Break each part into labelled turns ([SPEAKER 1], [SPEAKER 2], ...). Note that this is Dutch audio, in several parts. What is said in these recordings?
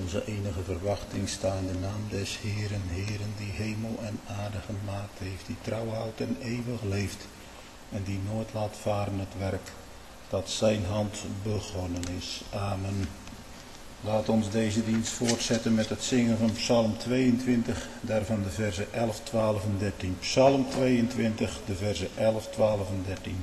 [SPEAKER 1] onze enige verwachting sta in de naam des Heeren, Heeren, die hemel en aarde gemaakt heeft, die trouw houdt en eeuwig leeft, en die nooit laat varen het werk dat zijn hand begonnen is. Amen. Laat ons deze dienst voortzetten met het zingen van Psalm 22, daarvan de versen 11, 12 en 13. Psalm 22, de versen 11, 12 en 13.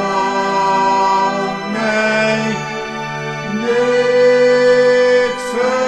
[SPEAKER 2] Niet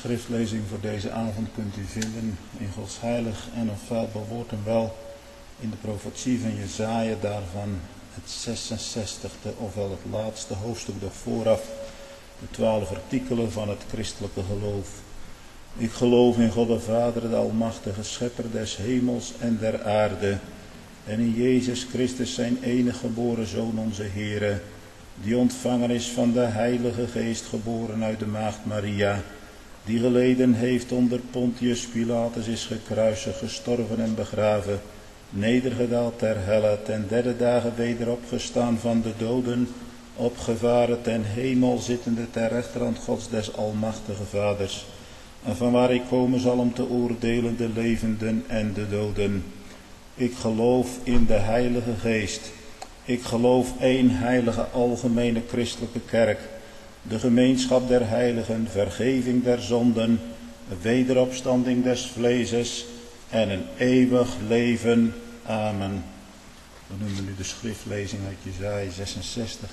[SPEAKER 1] schriftlezing voor deze avond kunt u vinden in Gods heilig en onfeilbaar woord en wel in de profetie van Jesaja, daarvan het 66e, ofwel het laatste hoofdstuk nog vooraf, de 12 artikelen van het christelijke geloof. Ik geloof in God de Vader, de almachtige schepper des hemels en der aarde, en in Jezus Christus zijn enige geboren Zoon onze Heere, die ontvangen is van de Heilige Geest, geboren uit de maagd Maria, die geleden heeft onder Pontius Pilatus, is gekruisigd, gestorven en begraven, nedergedaald ter helle, ten derde dagen weder opgestaan van de doden, opgevaren ten hemel, zittende ter rechterhand Gods des almachtige Vaders, en van waar ik komen zal om te oordelen de levenden en de doden. Ik geloof in de Heilige Geest. Ik geloof één heilige algemene christelijke kerk, de gemeenschap der heiligen, vergeving der zonden, wederopstanding des vleeses en een eeuwig leven. Amen. We noemen nu de schriftlezing uit Jesaja 66.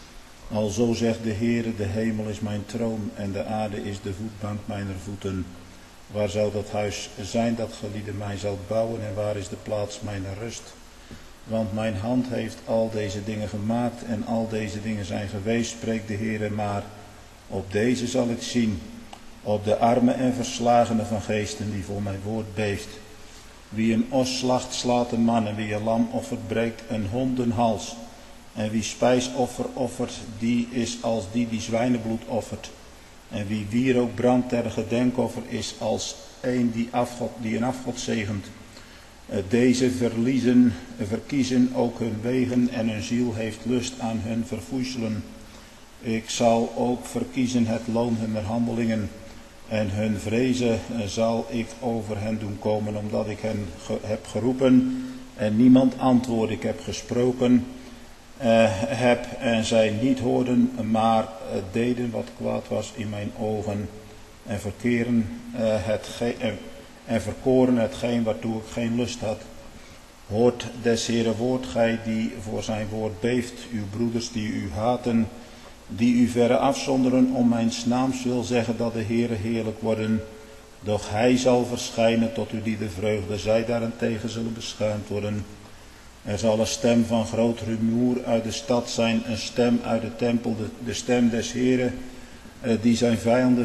[SPEAKER 1] Alzo zegt de Heere, de hemel is mijn troon en de aarde is de voetbank mijner voeten. Waar zou dat huis zijn dat gelieden mij zal bouwen en waar is de plaats mijner rust? Want mijn hand heeft al deze dingen gemaakt en al deze dingen zijn geweest, spreekt de Heere, maar op deze zal ik zien, op de armen en verslagenen van geesten die voor mijn woord beeft. Wie een os slacht, slaat een man, en wie een lam offert, breekt een hondenhals. En wie spijsoffer offert, die is als die zwijnenbloed offert. En wie wierook brandt ter gedenkoffer, is als een die een afgod zegent. Deze verkiezen ook hun wegen en hun ziel heeft lust aan hun verfoeiselen. Ik zal ook verkiezen het loon hunner handelingen en hun vrezen zal ik over hen doen komen, omdat ik hen heb geroepen en niemand antwoordde. Ik heb gesproken heb en zij niet hoorden, maar deden wat kwaad was in mijn ogen en verkoren hetgeen waartoe ik geen lust had. Hoort des Heere woord, gij die voor zijn woord beeft, uw broeders die u haten, die u verre afzonderen om mijn naams wil, zeggen dat de Heere heerlijk worden. Doch hij zal verschijnen tot u die de vreugde, zij daarentegen zullen beschuimd worden. Er zal een stem van groot rumoer uit de stad zijn, een stem uit de tempel, de stem des Heere, die zijn vijanden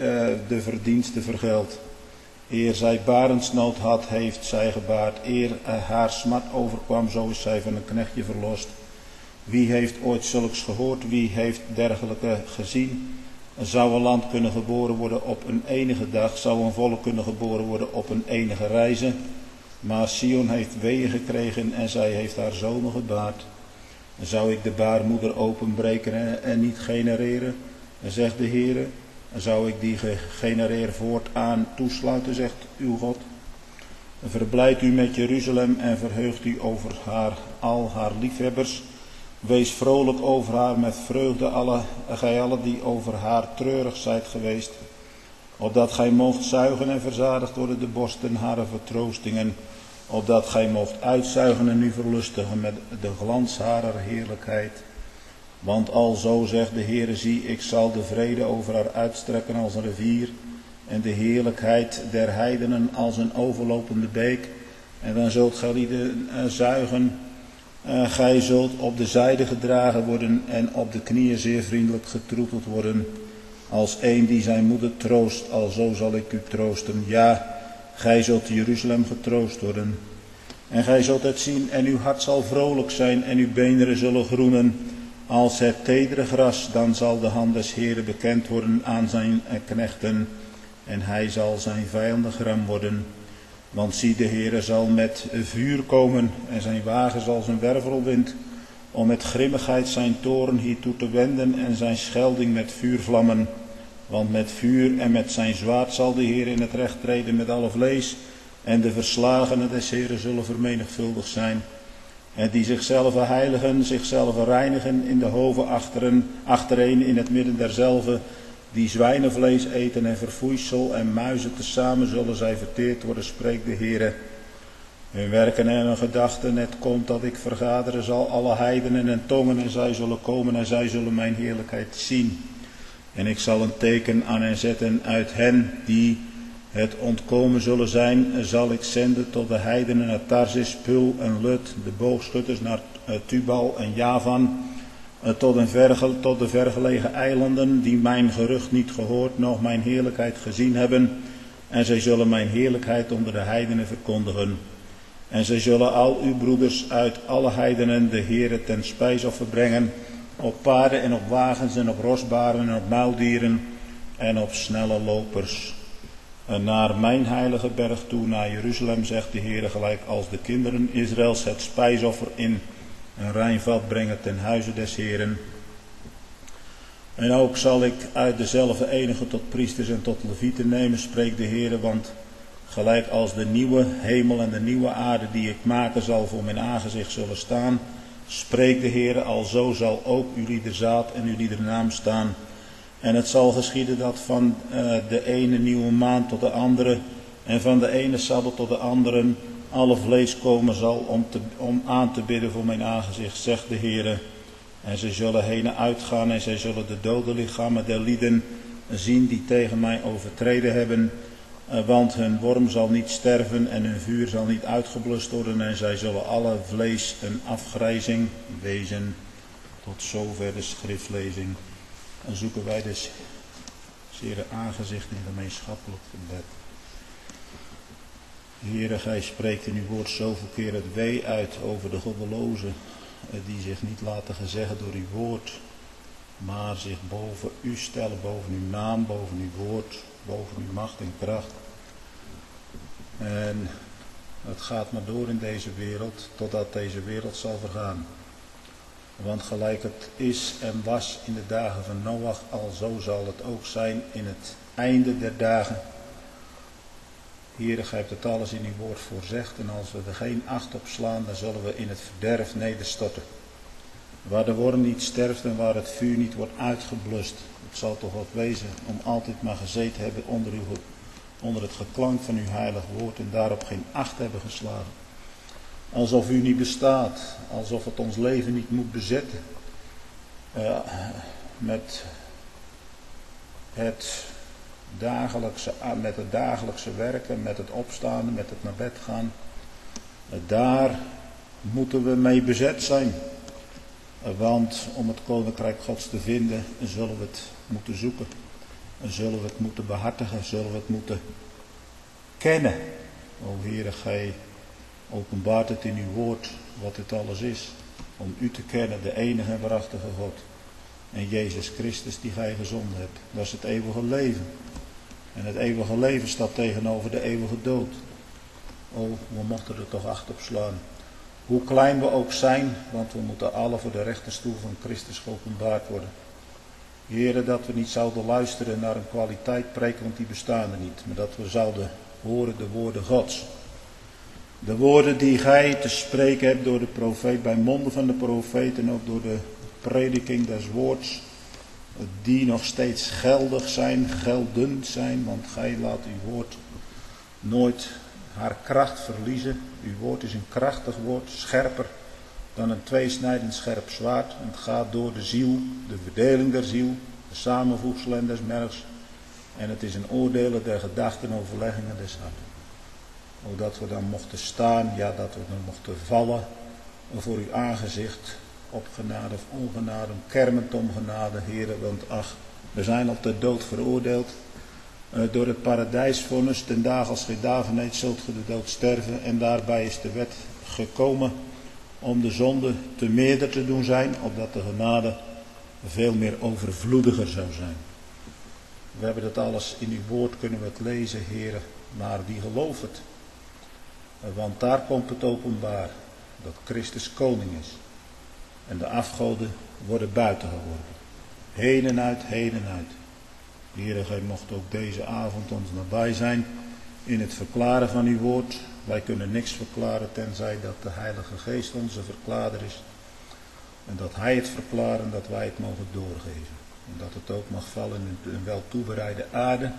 [SPEAKER 1] de verdienste vergeldt. Eer zij barensnood had, heeft zij gebaard. Eer haar smart overkwam, zo is zij van een knechtje verlost. Wie heeft ooit zulks gehoord? Wie heeft dergelijke gezien? Zou een land kunnen geboren worden op een enige dag? Zou een volk kunnen geboren worden op een enige reize? Maar Sion heeft weeën gekregen en zij heeft haar zonen gebaard. Zou ik de baarmoeder openbreken en niet genereren? Zegt de Heere. Zou ik die gegenereerd voortaan toesluiten, zegt uw God. Verblijd u met Jeruzalem en verheugt u over al haar liefhebbers. Wees vrolijk over haar met vreugde, gij allen die over haar treurig zijt geweest. Opdat gij moogt zuigen en verzadigd worden de borsten haar vertroostingen. Opdat gij moogt uitzuigen en u verlustigen met de glans harer heerlijkheid. Want alzo zegt de Heere, zie, ik zal de vrede over haar uitstrekken als een rivier en de heerlijkheid der heidenen als een overlopende beek. En dan zult gij lieden zuigen, gij zult op de zijde gedragen worden en op de knieën zeer vriendelijk getroeteld worden. Als een die zijn moeder troost, alzo zal ik u troosten. Ja, gij zult Jeruzalem getroost worden. En gij zult het zien en uw hart zal vrolijk zijn en uw beenderen zullen groenen. Als het tedere gras, dan zal de hand des Heeren bekend worden aan zijn knechten en hij zal zijn vijanden gram worden. Want zie, de Heere zal met vuur komen en zijn wagen zal zijn wervelwind, om met grimmigheid zijn toren hiertoe te wenden en zijn schelding met vuurvlammen. Want met vuur en met zijn zwaard zal de Heer in het recht treden met alle vlees en de verslagenen des Heeren zullen vermenigvuldigd zijn. En die zichzelf heiligen, zichzelf reinigen in de hoven achtereen in het midden derzelve, die zwijnenvlees eten en verfoeisel en muizen tezamen zullen zij verteerd worden, spreekt de Heere. Hun werken en hun gedachten, het komt dat ik vergaderen zal alle heidenen en tongen en zij zullen komen en zij zullen mijn heerlijkheid zien. En ik zal een teken aan hen zetten uit hen die het ontkomen zullen zijn, zal ik zenden tot de heidenen naar Tarsis, Pul en Lut, de boogschutters naar Tubal en Javan, tot de vergelegen eilanden, die mijn gerucht niet gehoord, noch mijn heerlijkheid gezien hebben. En zij zullen mijn heerlijkheid onder de heidenen verkondigen. En zij zullen al uw broeders uit alle heidenen de Heere ten spijsoffer brengen, op paarden en op wagens en op rosbaren en op muildieren en op snelle lopers. En naar mijn heilige berg toe, naar Jeruzalem, zegt de Heere, gelijk als de kinderen Israëls het spijsoffer in een rein vat brengen ten huize des Heeren. En ook zal ik uit dezelfde enige tot priesters en tot levieten nemen, spreekt de Heere, want gelijk als de nieuwe hemel en de nieuwe aarde die ik maken zal voor mijn aangezicht zullen staan, spreekt de Heere, alzo zal ook jullie de zaad en jullie de naam staan. En het zal geschieden dat van de ene nieuwe maand tot de andere en van de ene sabbat tot de andere alle vlees komen zal om aan te bidden voor mijn aangezicht, zegt de Heere. En zij zullen heen en uitgaan en zij zullen de dode lichamen der lieden zien die tegen mij overtreden hebben. Want hun worm zal niet sterven en hun vuur zal niet uitgeblust worden en zij zullen alle vlees een afgrijzing wezen. Tot zover de schriftlezing. En zoeken wij dus zeer aangezicht in gemeenschappelijk gebed. Heere, gij spreekt in uw woord zoveel keer het wee uit over de goddelozen, die zich niet laten gezeggen door uw woord, maar zich boven u stellen, boven uw naam, boven uw woord, boven uw macht en kracht. En het gaat maar door in deze wereld, totdat deze wereld zal vergaan. Want gelijk het is en was in de dagen van Noach, alzo zal het ook zijn in het einde der dagen. Heere, gij hebt het alles in uw woord voorzegd, en als we er geen acht op slaan, dan zullen we in het verderf nederstorten. Waar de worm niet sterft en waar het vuur niet wordt uitgeblust. Het zal toch wat wezen om altijd maar gezeten hebben onder het geklank van uw heilig woord en daarop geen acht hebben geslagen. Alsof u niet bestaat, alsof het ons leven niet moet bezetten. Met het dagelijkse werken, met het opstaan, met het naar bed gaan. Daar moeten we mee bezet zijn. Want om het koninkrijk Gods te vinden, zullen we het moeten zoeken. Zullen we het moeten behartigen, zullen we het moeten kennen. O Heere, gij openbaart het in uw woord wat dit alles is. Om u te kennen, de enige en waarachtige God. En Jezus Christus die gij gezonden hebt. Dat is het eeuwige leven. En het eeuwige leven staat tegenover de eeuwige dood. O, we mochten er toch acht op slaan. Hoe klein we ook zijn, want we moeten alle voor de rechterstoel van Christus geopenbaard worden. Heere, dat we niet zouden luisteren naar een kwaliteit preek, want die bestaan er niet. Maar dat we zouden horen de woorden Gods. De woorden die gij te spreken hebt door de profeet, bij monden van de profeet en ook door de prediking des woords. Die nog steeds geldig zijn, geldend zijn, want gij laat uw woord nooit haar kracht verliezen. Uw woord is een krachtig woord, scherper dan een tweesnijdend scherp zwaard. En het gaat door de ziel, de verdeling der ziel, de samenvoegselen des mergs. En het is een oordelen der gedachten en overleggingen des harten. O, dat we dan mochten staan, ja, dat we dan mochten vallen voor uw aangezicht. Op genade of ongenade, kermend om genade, Heere, want ach, we zijn op de dood veroordeeld. Door het paradijsvonnis, ten dagen als gij daarvan eet, zult ge de dood sterven. En daarbij is de wet gekomen om de zonde te meerder te doen zijn, opdat de genade veel meer overvloediger zou zijn. We hebben dat alles in uw woord, kunnen we het lezen, Heere, maar wie gelooft het? Want daar komt het openbaar, dat Christus koning is. En de afgoden worden buiten geworpen. Heen en uit, heen en uit. Heere, gij mocht ook deze avond ons nabij zijn in het verklaren van uw woord. Wij kunnen niks verklaren tenzij dat de Heilige Geest onze verklaarder is. En dat hij het verklaart en dat wij het mogen doorgeven. En dat het ook mag vallen in een wel toebereide aarde.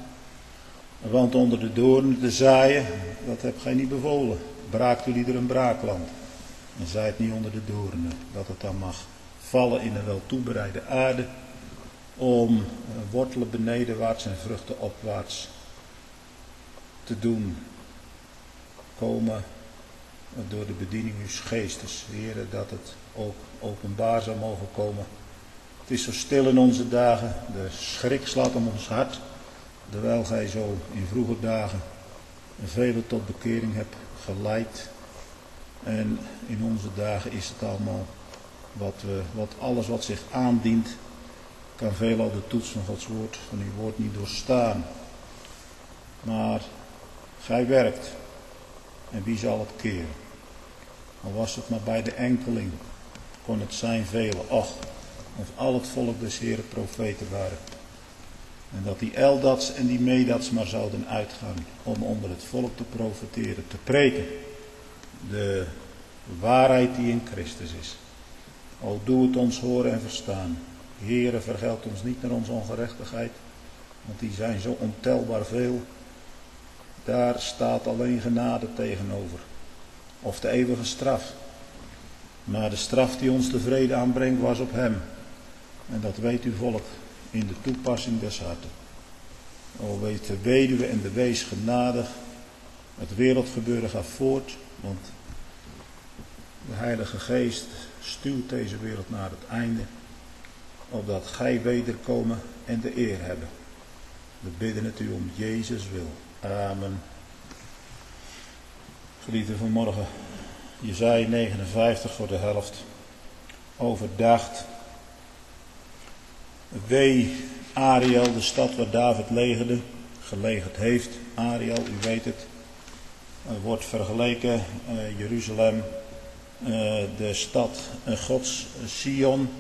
[SPEAKER 1] Want onder de doornen te zaaien, dat hebt gij niet bevolen. Braakt jullie er een braakland. En zaait niet onder de doornen, dat het dan mag vallen in een wel toebereide aarde. om wortelen benedenwaarts en vruchten opwaarts te doen komen door de bediening uw geestes. Heere, dat het ook openbaar zou mogen komen. Het is zo stil in onze dagen, de schrik slaat om ons hart, terwijl gij zo in vroege dagen velen tot bekering hebt geleid. En in onze dagen is het allemaal wat alles wat zich aandient, kan veelal de toets van Gods woord, van uw woord niet doorstaan. Maar gij werkt, en wie zal het keren? Al was het maar bij de enkeling, kon het zijn velen. Och, of al het volk des Heeren profeten waren. En dat die Eldats en die Medats maar zouden uitgaan om onder het volk te profeteren, te preken. De waarheid die in Christus is. O, doe het ons horen en verstaan. Heere, vergeld ons niet naar onze ongerechtigheid, want die zijn zo ontelbaar veel. Daar staat alleen genade tegenover. Of de eeuwige straf. Maar de straf die ons de vrede aanbrengt was op hem. En dat weet uw volk in de toepassing des harten. O, weet de weduwe en de wees genadig. Het wereldgebeuren gaat voort, want de Heilige Geest stuurt deze wereld naar het einde, opdat gij wederkomen en de eer hebben. We bidden het u om Jezus wil. Amen. Geliefden, vanmorgen Jesaja 59 voor de helft overdacht. Wee Ariel, de stad waar David gelegerd heeft. Ariel, u weet het, wordt vergeleken, Jeruzalem, de stad Gods, Sion,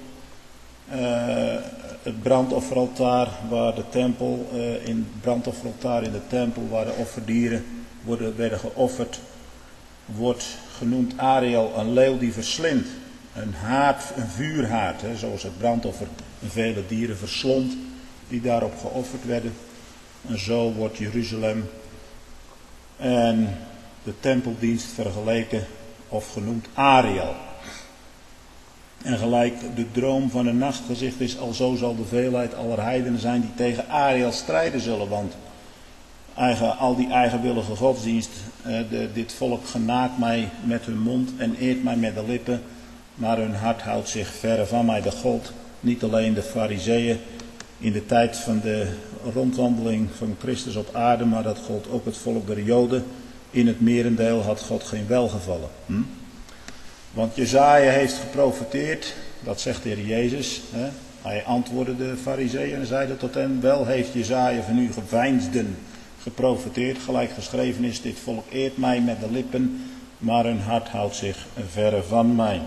[SPEAKER 1] het brandofferaltaar waar de tempel, in het brandofferaltaar in de tempel waar de offerdieren werden geofferd, wordt genoemd Ariel, een leeuw die verslindt. Een haard, een vuurhaard, zoals het brandoffer vele dieren verslond die daarop geofferd werden. En zo wordt Jeruzalem en de tempeldienst vergeleken of genoemd Ariel. En gelijk de droom van een nachtgezicht is, alzo zal de veelheid aller heidenen zijn die tegen Ariel strijden zullen. Want al die eigenwillige godsdienst, dit volk genaakt mij met hun mond en eert mij met de lippen, maar hun hart houdt zich verre van mij. Dat gold niet alleen de Farizeeën in de tijd van de rondwandeling van Christus op aarde, maar dat gold ook het volk der Joden. In het merendeel had God geen welgevallen. Want Jesaja heeft geprofeteerd, dat zegt de Heer Jezus. Hij antwoordde de Farizeeën en zeide tot hen: wel heeft Jesaja van u geveinsden geprofeteerd, gelijk geschreven is, dit volk eert mij met de lippen, maar hun hart houdt zich verre van mij.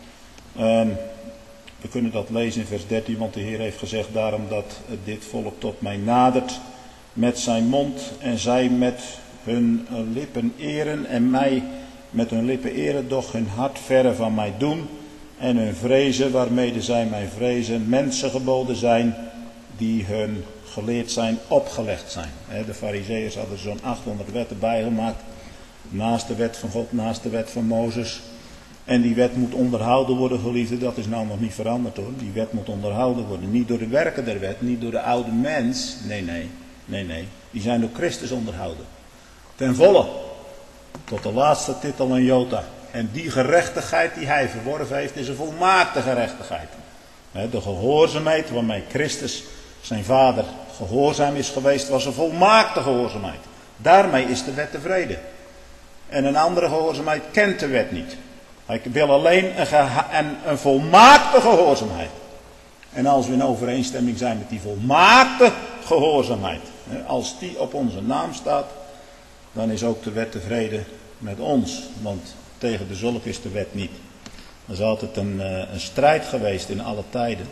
[SPEAKER 1] We kunnen dat lezen in vers 13, want de Heer heeft gezegd daarom dat dit volk tot mij nadert met zijn mond en zij met hun lippen eren en mij met hun lippen eren, doch hun hart verre van mij doen en hun vrezen waarmede zij mij vrezen mensengeboden zijn die hun geleerd zijn, opgelegd zijn. De Farizeeërs hadden zo'n 800 wetten bijgemaakt, naast de wet van God, naast de wet van Mozes. En die wet moet onderhouden worden, geliefden. Dat is nou nog niet veranderd hoor. Die wet moet onderhouden worden. Niet door de werken der wet, niet door de oude mens. Nee. Die zijn door Christus onderhouden. Ten volle. Tot de laatste titel en jota. En die gerechtigheid die hij verworven heeft, is een volmaakte gerechtigheid. De gehoorzaamheid waarmee Christus, zijn vader, gehoorzaam is geweest, was een volmaakte gehoorzaamheid. Daarmee is de wet tevreden. En een andere gehoorzaamheid kent de wet niet. Hij wil alleen een volmaakte gehoorzaamheid. En als we in overeenstemming zijn met die volmaakte gehoorzaamheid, als die op onze naam staat, dan is ook de wet tevreden met ons. Want tegen de zulk is de wet niet. Er is altijd een strijd geweest in alle tijden.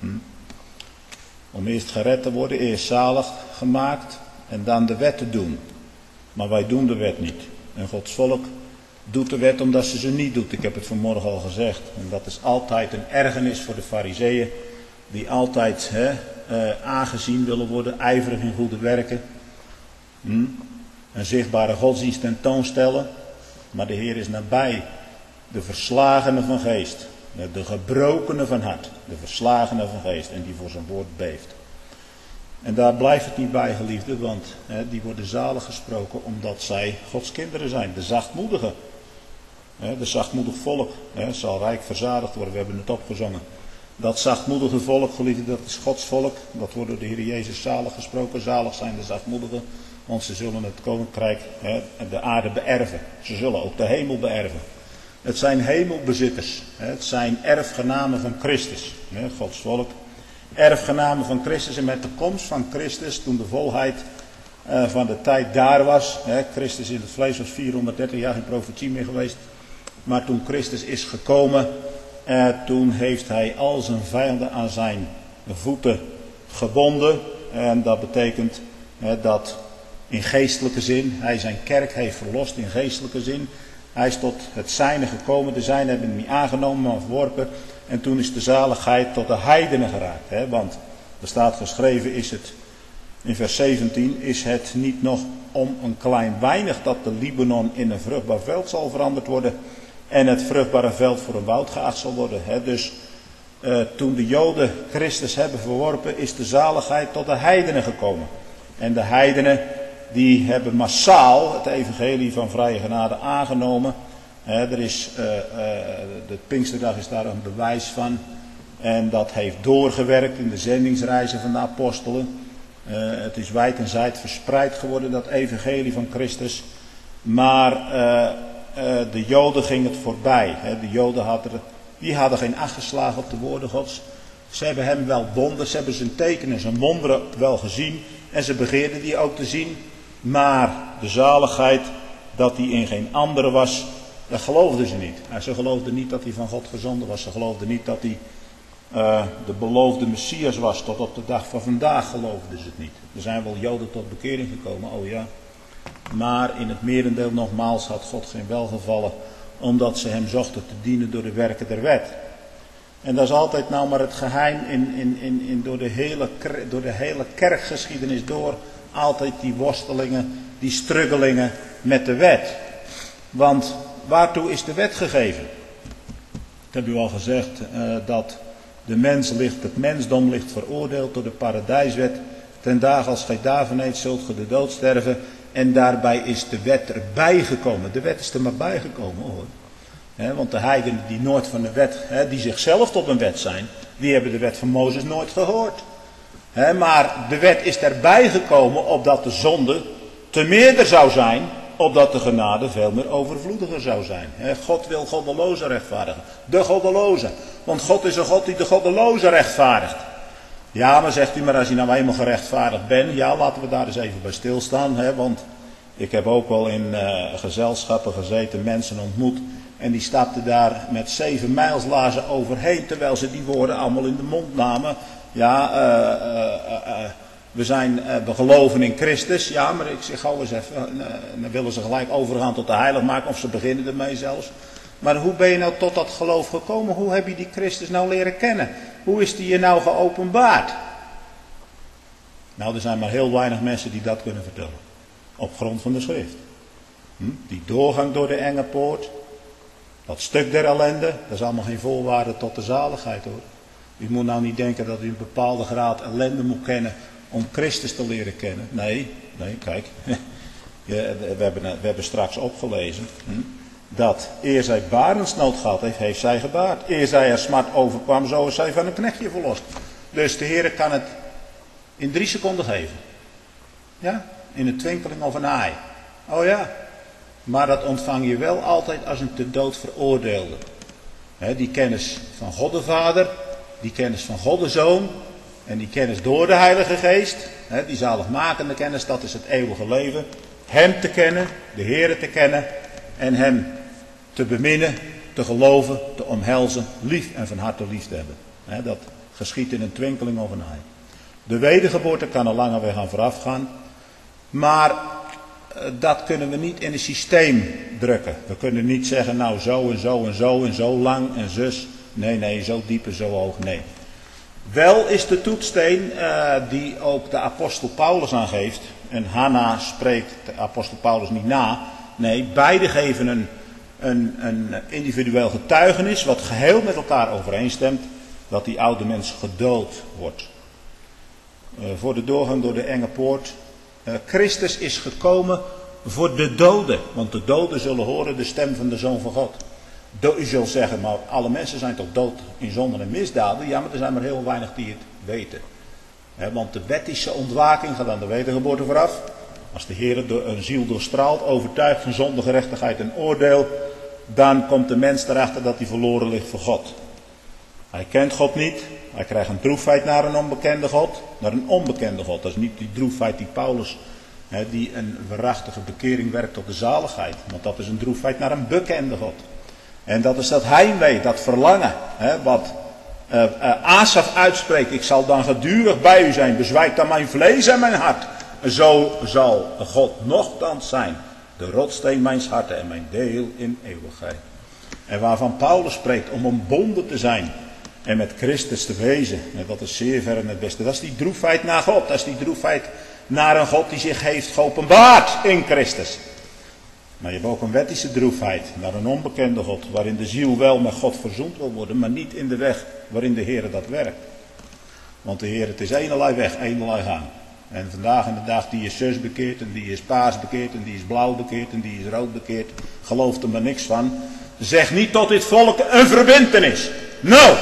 [SPEAKER 1] Om eerst gered te worden, eerst zalig gemaakt en dan de wet te doen. Maar wij doen de wet niet. En Gods volk doet de wet omdat ze niet doet. Ik heb het vanmorgen al gezegd. En dat is altijd een ergernis voor de Farizeeën. Die altijd aangezien willen worden. Ijverig in goede werken. Een zichtbare godsdienst tentoonstellen. Maar de Heer is nabij de verslagenen van geest. De gebrokene van hart, de verslagene van geest en die voor zijn woord beeft. En daar blijft het niet bij, geliefden, want die worden zalig gesproken omdat zij Gods kinderen zijn. De zachtmoedigen, de zachtmoedig volk zal rijk verzadigd worden, we hebben het opgezongen. Dat zachtmoedige volk, geliefden, dat is Gods volk. Dat wordt door de Heer Jezus zalig gesproken. Zalig zijn de zachtmoedigen, want ze zullen het koninkrijk, de aarde beërven. Ze zullen ook de hemel beërven. Het zijn hemelbezitters. Het zijn erfgenamen van Christus. Gods volk. Erfgenamen van Christus. En met de komst van Christus, toen de volheid van de tijd daar was. Christus in het vlees was 430 jaar geen profetie meer geweest. Maar toen Christus is gekomen, toen heeft hij al zijn vijanden aan zijn voeten gebonden. En dat betekent dat in geestelijke zin, hij zijn kerk heeft verlost in geestelijke zin. Hij is tot het zijne gekomen, de zijnen hebben hem niet aangenomen, maar verworpen. En toen is de zaligheid tot de heidenen geraakt. Want er staat geschreven, is het in vers 17, is het niet nog om een klein weinig dat de Libanon in een vruchtbaar veld zal veranderd worden. En het vruchtbare veld voor een woud geacht zal worden. Dus toen de Joden Christus hebben verworpen, is de zaligheid tot de heidenen gekomen. En de heidenen die hebben massaal het evangelie van vrije genade aangenomen. De Pinksterdag is daar een bewijs van. En dat heeft doorgewerkt in de zendingsreizen van de apostelen. Het is wijd en zijd verspreid geworden, dat evangelie van Christus. Maar de Joden ging het voorbij. De Joden hadden geen acht geslagen op de woorden Gods. Ze hebben hem wel bonden, ze hebben zijn tekenen, zijn wonderen wel gezien. En ze begeerden die ook te zien. Maar de zaligheid, dat die in geen andere was, dat geloofden ze niet. Ze geloofden niet dat hij van God gezonden was. Ze geloofden niet dat hij de beloofde Messias was. Tot op de dag van vandaag geloofden ze het niet. Er zijn wel Joden tot bekering gekomen, oh ja. Maar in het merendeel nogmaals had God geen welgevallen, omdat ze hem zochten te dienen door de werken der wet. En dat is altijd nou maar het geheim door de hele kerkgeschiedenis door. Altijd die worstelingen, die struggelingen met de wet. Want waartoe is de wet gegeven? Ik heb u al gezegd dat het mensdom ligt veroordeeld door de paradijswet. Ten dagen als gij daarvan eet, zult ge de dood sterven. En daarbij is de wet erbij gekomen. De wet is er maar bijgekomen hoor. Want de heidenen die nooit van de wet, die zichzelf tot een wet zijn, die hebben de wet van Mozes nooit gehoord. Maar de wet is erbij gekomen opdat de zonde te meerder zou zijn, opdat de genade veel meer overvloediger zou zijn. God wil goddelozen rechtvaardigen. De goddelozen. Want God is een God die de goddelozen rechtvaardigt. Ja, maar zegt u, maar als je nou eenmaal gerechtvaardigd bent, ja, laten we daar eens even bij stilstaan. Want ik heb ook wel in gezelschappen gezeten, mensen ontmoet. En die stapten daar met 7 mijlslaarzen overheen, terwijl ze die woorden allemaal in de mond namen. Ja, we geloven in Christus. Ja, maar ik zeg gauw eens even, dan willen ze gelijk overgaan tot de heiligmaking, of ze beginnen ermee zelfs. Maar hoe ben je nou tot dat geloof gekomen? Hoe heb je die Christus nou leren kennen? Hoe is die je nou geopenbaard? Nou, er zijn maar heel weinig mensen die dat kunnen vertellen. Op grond van de schrift. Die doorgang door de enge poort. Dat stuk der ellende. Dat is allemaal geen voorwaarde tot de zaligheid hoor. U moet nou niet denken dat u een bepaalde graad ellende moet kennen om Christus te leren kennen. Nee, kijk. We hebben straks opgelezen. Dat eer zij barensnood gehad heeft zij gebaard. Eer zij er smart overkwam, zo is zij van een knechtje verlost. Dus de Heer kan het in 3 seconden geven. Ja, in een twinkeling of een aai. Oh ja, maar dat ontvang je wel altijd als een te dood veroordeelde. Die kennis van God de Vader, die kennis van God de Zoon en die kennis door de Heilige Geest. Die zaligmakende kennis, dat is het eeuwige leven. Hem te kennen, de Heer te kennen en hem te beminnen, te geloven, te omhelzen, lief en van harte lief te hebben. Dat geschiet in een twinkeling of een aai. De wedergeboorte kan een lange weg aan vooraf gaan, maar dat kunnen we niet in een systeem drukken. We kunnen niet zeggen, nou zo en zo en zo en zo lang en zus. Nee, zo diep en zo hoog, nee. Wel is de toetssteen die ook de apostel Paulus aangeeft. En Hanna spreekt de apostel Paulus niet na. Nee, beide geven een individueel getuigenis wat geheel met elkaar overeenstemt, dat die oude mens gedood wordt. Voor de doorgang door de enge poort. Christus is gekomen voor de doden, want de doden zullen horen de stem van de Zoon van God. U zult zeggen, maar alle mensen zijn toch dood in zonden en misdaden? Ja, maar er zijn maar heel weinig die het weten. Want de wettische ontwaking gaat aan de wedergeboorte vooraf. Als de Heer een ziel doorstraalt, overtuigt van zonde, gerechtigheid en oordeel, dan komt de mens erachter dat hij verloren ligt voor God. Hij kent God niet, hij krijgt een droefheid naar een onbekende God, naar een onbekende God. Dat is niet die droefheid die Paulus, die een waarachtige bekering werkt tot de zaligheid, want dat is een droefheid naar een bekende God. En dat is dat heimwee, dat verlangen, wat Asaf uitspreekt. Ik zal dan gedurig bij u zijn, bezwijkt dan mijn vlees en mijn hart. Zo zal God nochtans zijn, de rotsteen mijns harten en mijn deel in eeuwigheid. En waarvan Paulus spreekt om ontbonden te zijn en met Christus te wezen, dat is zeer ver en het beste. Dat is die droefheid naar God, dat is die droefheid naar een God die zich heeft geopenbaard in Christus. Maar je hebt ook een wettische droefheid naar een onbekende God, waarin de ziel wel met God verzoend wil worden, maar niet in de weg waarin de Heer dat werkt. Want de Heer, het is eenerlei weg, eenerlei gang. En vandaag in de dag, die is zus bekeerd en die is paars bekeerd en die is blauw bekeerd en die is rood bekeerd. Geloof er maar niks van. Zeg niet tot dit volk een verbintenis. Nou,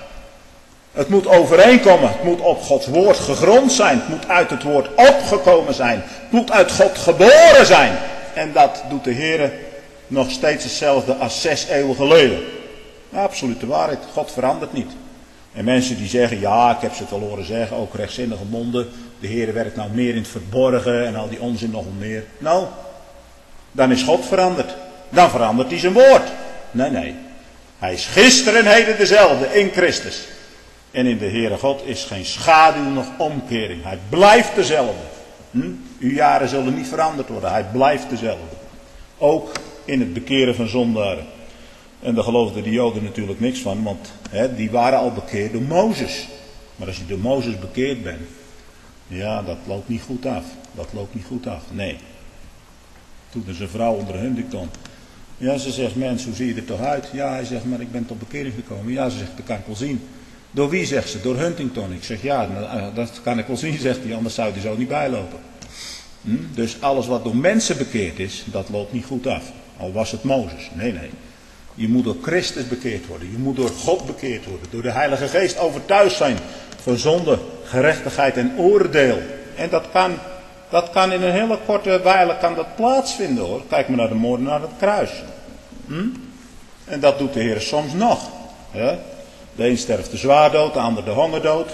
[SPEAKER 1] het moet overeenkomen. Het moet op Gods woord gegrond zijn. Het moet uit het woord opgekomen zijn. Het moet uit God geboren zijn. En dat doet de Heer nog steeds hetzelfde als 6 eeuwen geleden. Absolute waarheid. God verandert niet. En mensen die zeggen, ja, ik heb ze het wel horen zeggen, ook rechtzinnige monden, de Heer werkt nou meer in het verborgen en al die onzin nog meer. Nou, dan is God veranderd. Dan verandert hij zijn woord. Nee. Hij is gisteren en heden dezelfde in Christus. En in de Heere God is geen schaduw nog omkering. Hij blijft dezelfde. Uw jaren zullen niet veranderd worden. Hij blijft dezelfde. Ook in het bekeren van zondaren. En daar geloofden de Joden natuurlijk niks van, want die waren al bekeerd door Mozes. Maar als je door Mozes bekeerd bent, ja, dat loopt niet goed af. Dat loopt niet goed af, nee. Toen is een vrouw onder Huntington. Ja, ze zegt, mens, hoe zie je er toch uit? Ja, hij zegt, maar ik ben tot bekering gekomen. Ja, ze zegt, dat kan ik wel zien. Door wie, zegt ze? Door Huntington. Ik zeg, ja, dat kan ik wel zien, zegt hij, anders zou hij zo niet bijlopen. Dus alles wat door mensen bekeerd is, dat loopt niet goed af. Al was het Mozes. Nee. Je moet door Christus bekeerd worden. Je moet door God bekeerd worden. Door de Heilige Geest overtuigd zijn van zonde, gerechtigheid en oordeel. En dat kan in een hele korte wijle kan dat plaatsvinden, hoor. Kijk maar naar de moorden naar het kruis. En dat doet de Heer soms nog. De een sterft de zwaardood, de ander de hongerdood.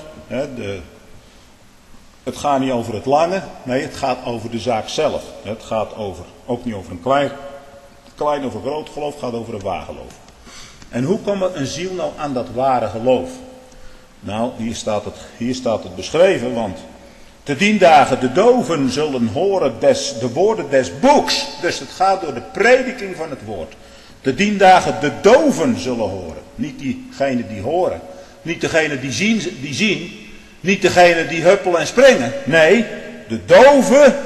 [SPEAKER 1] Het gaat niet over het lange. Nee, het gaat over de zaak zelf. Het gaat ook niet over een klein of een groot geloof, het gaat over een waar geloof. En hoe komt een ziel nou aan dat ware geloof? Nou, hier staat het beschreven, want te dien dagen de doven zullen horen de woorden des boeks. Dus het gaat door de prediking van het woord. Te dien dagen de doven zullen horen. Niet diegenen die horen. Niet degenen die zien. Niet degenen die huppelen en springen. Nee, de doven,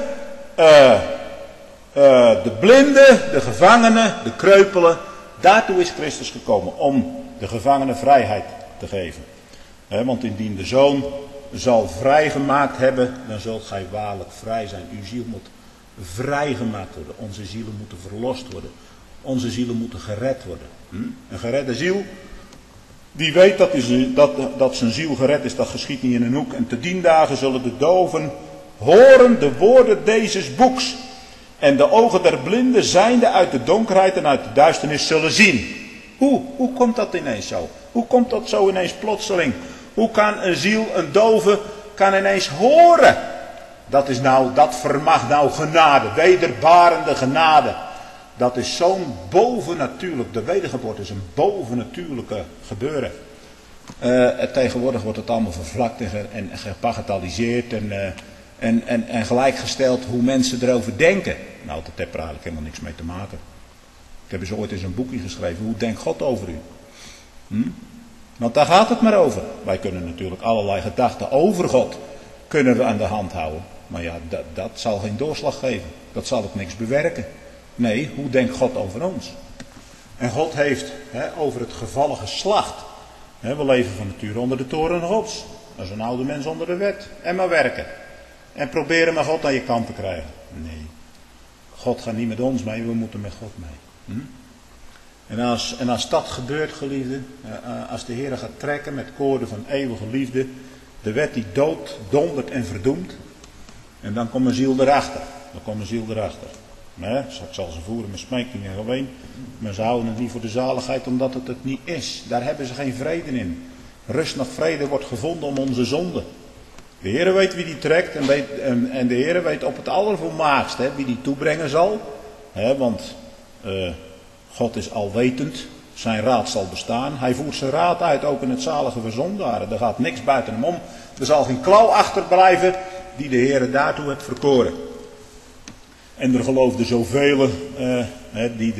[SPEAKER 1] de blinden, de gevangenen, de kreupelen. Daartoe is Christus gekomen om de gevangenen vrijheid te geven. Want indien de Zoon zal vrijgemaakt hebben, dan zult gij waarlijk vrij zijn. Uw ziel moet vrijgemaakt worden. Onze zielen moeten verlost worden. Onze zielen moeten gered worden. Een geredde ziel, die weet dat zijn ziel gered is, dat geschiet niet in een hoek. En te dien dagen zullen de doven horen de woorden deze boeks. En de ogen der blinden zijnde uit de donkerheid en uit de duisternis zullen zien. Hoe komt dat ineens zo? Hoe komt dat zo ineens plotseling? Hoe kan een ziel, een dove, kan ineens horen? Dat vermag nou genade, wederbarende genade. Dat is zo'n bovennatuurlijk, de wedergeboorte is een bovennatuurlijke gebeuren. Tegenwoordig wordt het allemaal vervlakt en gebagatelliseerd en gelijkgesteld hoe mensen erover denken. Nou, dat heeft er eigenlijk helemaal niks mee te maken. Ik heb eens ooit eens een boekje geschreven, hoe denkt God over u? Want daar gaat het maar over. Wij kunnen natuurlijk allerlei gedachten over God kunnen we aan de hand houden. Maar ja, dat zal geen doorslag geven. Dat zal ook niks bewerken. Nee, hoe denkt God over ons? En God heeft over het gevallen geslacht. We leven van nature onder de toren Gods. Als een oude mens onder de wet. En maar werken. En proberen maar God aan je kant te krijgen. Nee. God gaat niet met ons mee, we moeten met God mee. En als dat gebeurt, geliefden, als de Heer gaat trekken met koorden van eeuwige liefde, de wet die doodt, dondert en verdoemt, en dan komt een ziel erachter. Ik zal ze voeren met smekingen gewoon, maar ze houden het niet voor de zaligheid omdat het het niet is. Daar hebben ze geen vrede in. Rust nog vrede wordt gevonden om onze zonde. De Heer weet wie die trekt en de Heer weet op het allervolmaakst wie die toebrengen zal. Want God is alwetend, zijn raad zal bestaan. Hij voert zijn raad uit, ook in het zalige voor zondaren. Er gaat niks buiten hem om. Er zal geen klauw achterblijven die de Heer daartoe heeft verkoren. En er geloofden zoveel die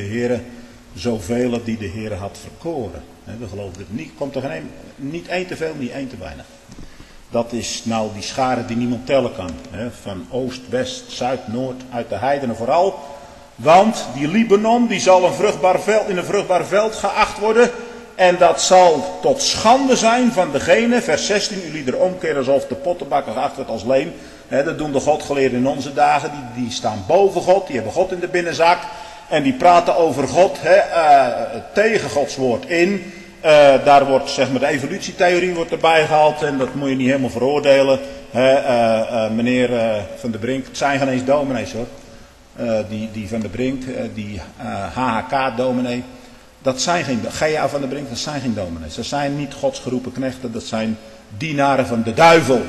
[SPEAKER 1] de Heer had verkoren. Er geloofden niet, komt er niet één te veel, niet één te weinig. Dat is nou die schare die niemand tellen kan. Van oost, west, zuid, noord, uit de heidenen vooral. Want die Libanon die zal in een vruchtbaar veld geacht worden. En dat zal tot schande zijn van degene, vers 16, jullie er omkeren alsof de pottenbakker geacht wordt als leem. Dat doen de Godgeleerden in onze dagen. Die staan boven God, die hebben God in de binnenzak. En die praten over God, tegen Gods woord in. Daar wordt de evolutietheorie wordt erbij gehaald. En dat moet je niet helemaal veroordelen. Meneer Van der Brink, het zijn geen eens dominees hoor. Die Van der Brink, die HHK-dominee. Dat zijn geen, G.A. Van der Brink, dat zijn geen dominees. Dat zijn niet Gods geroepen knechten, dat zijn dienaren van de duivel.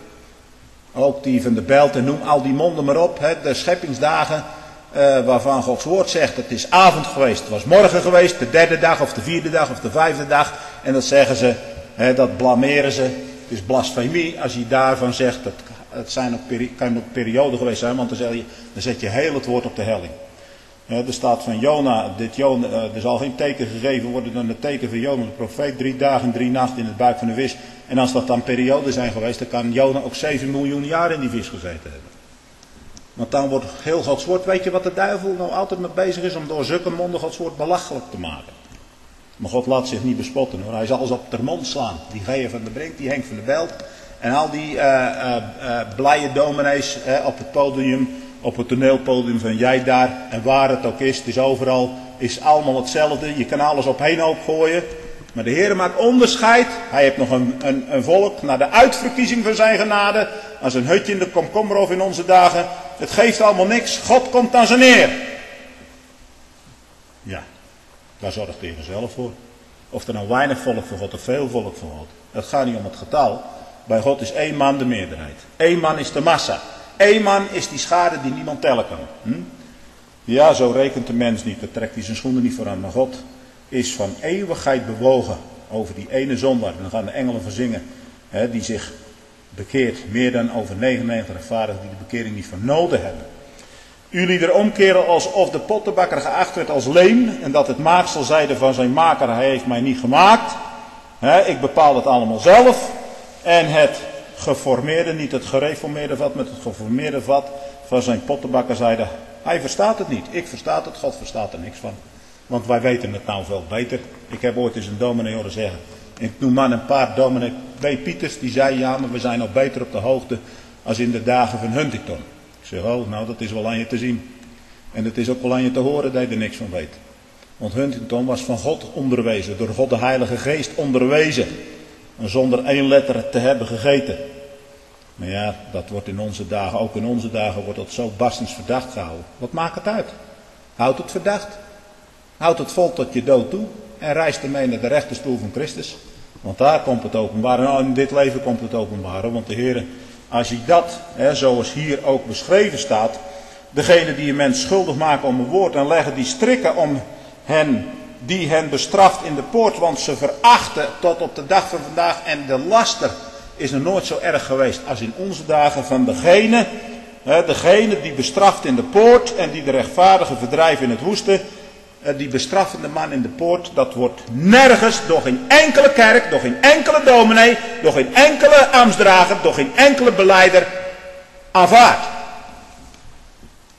[SPEAKER 1] Ook die van de Belt en noem al die monden maar op. De scheppingsdagen waarvan Gods woord zegt, het is avond geweest, het was morgen geweest, de derde dag of de vierde dag of de vijfde dag. En dat zeggen ze, dat blameren ze. Het is blasfemie als je daarvan zegt, het kan ook perioden geweest zijn, want dan zet je heel het woord op de helling. Er staat van Jona, er zal geen teken gegeven worden dan het teken van Jona, de profeet, 3 dagen en 3 nachten in het buik van de vis. En als dat dan perioden zijn geweest, dan kan Jona ook 7 miljoen jaar in die vis gezeten hebben. Want dan wordt heel Gods woord, weet je wat de duivel nou altijd mee bezig is, om door zulke monden Gods woord belachelijk te maken. Maar God laat zich niet bespotten hoor, hij zal ze op ter mond slaan. Die G.A. van der Brink, die Henk van der Belt en al die blije dominees op het podium, op het toneelpodium van jij daar en waar het ook is, het is overal, is allemaal hetzelfde. Je kan alles op één hoop gooien. Maar de Heer maakt onderscheid. Hij heeft nog een volk naar de uitverkiezing van zijn genade. Als een hutje in de komkommer of in onze dagen. Het geeft allemaal niks. God komt aan zijn eer. Ja, daar zorgt de Heer zelf voor. Of er nou weinig volk voor God of veel volk voor God. Het gaat niet om het getal. Bij God is 1 man de meerderheid. 1 man is de massa. 1 man is die schade die niemand tellen kan. Ja, zo rekent de mens niet. Daar trekt hij zijn schoenen niet voor aan. Maar God is van eeuwigheid bewogen over die ene zondaar. En dan gaan de engelen van zingen. Die zich bekeert. Meer dan over 99 rechtvaardigen die de bekering niet vernoden hebben. Jullie er omkeren alsof de pottenbakker geacht werd als leem. En dat het maaksel zeide van zijn maker, hij heeft mij niet gemaakt. Ik bepaal het allemaal zelf. En het geformeerde, niet het gereformeerde vat, met het geformeerde vat van zijn pottenbakker zeide, hij verstaat het niet. Ik versta het, God verstaat er niks van. Want wij weten het nou veel beter. Ik heb ooit eens een dominee horen zeggen. Ik noem maar een paar dominee. B. Pieters die zei ja, maar we zijn al beter op de hoogte als in de dagen van Huntington. Ik zeg, oh, nou dat is wel aan je te zien. En het is ook wel aan je te horen dat je er niks van weet. Want Huntington was van God onderwezen, door God de Heilige Geest onderwezen. En zonder 1 letter te hebben gegeten. Maar ja, dat wordt in onze dagen, ook in onze dagen wordt dat zo barstens verdacht gehouden. Wat maakt het uit? Houd het verdacht. Houd het vol tot je dood toe. En reis ermee naar de rechterstoel van Christus. Want daar komt het openbare. Nou, in dit leven komt het openbare. Want de Heer, als je dat, zoals hier ook beschreven staat. Degene die een mens schuldig maken om een woord en leggen die strikken om hen, die hen bestraft in de poort. Want ze verachten tot op de dag van vandaag. En de laster is nog nooit zo erg geweest als in onze dagen van degene die bestraft in de poort en die de rechtvaardige verdrijven in het woeste. Die bestraffende man in de poort, dat wordt nergens, door geen enkele kerk, door geen enkele dominee, door geen enkele ambtsdrager, door geen enkele beleider aanvaard.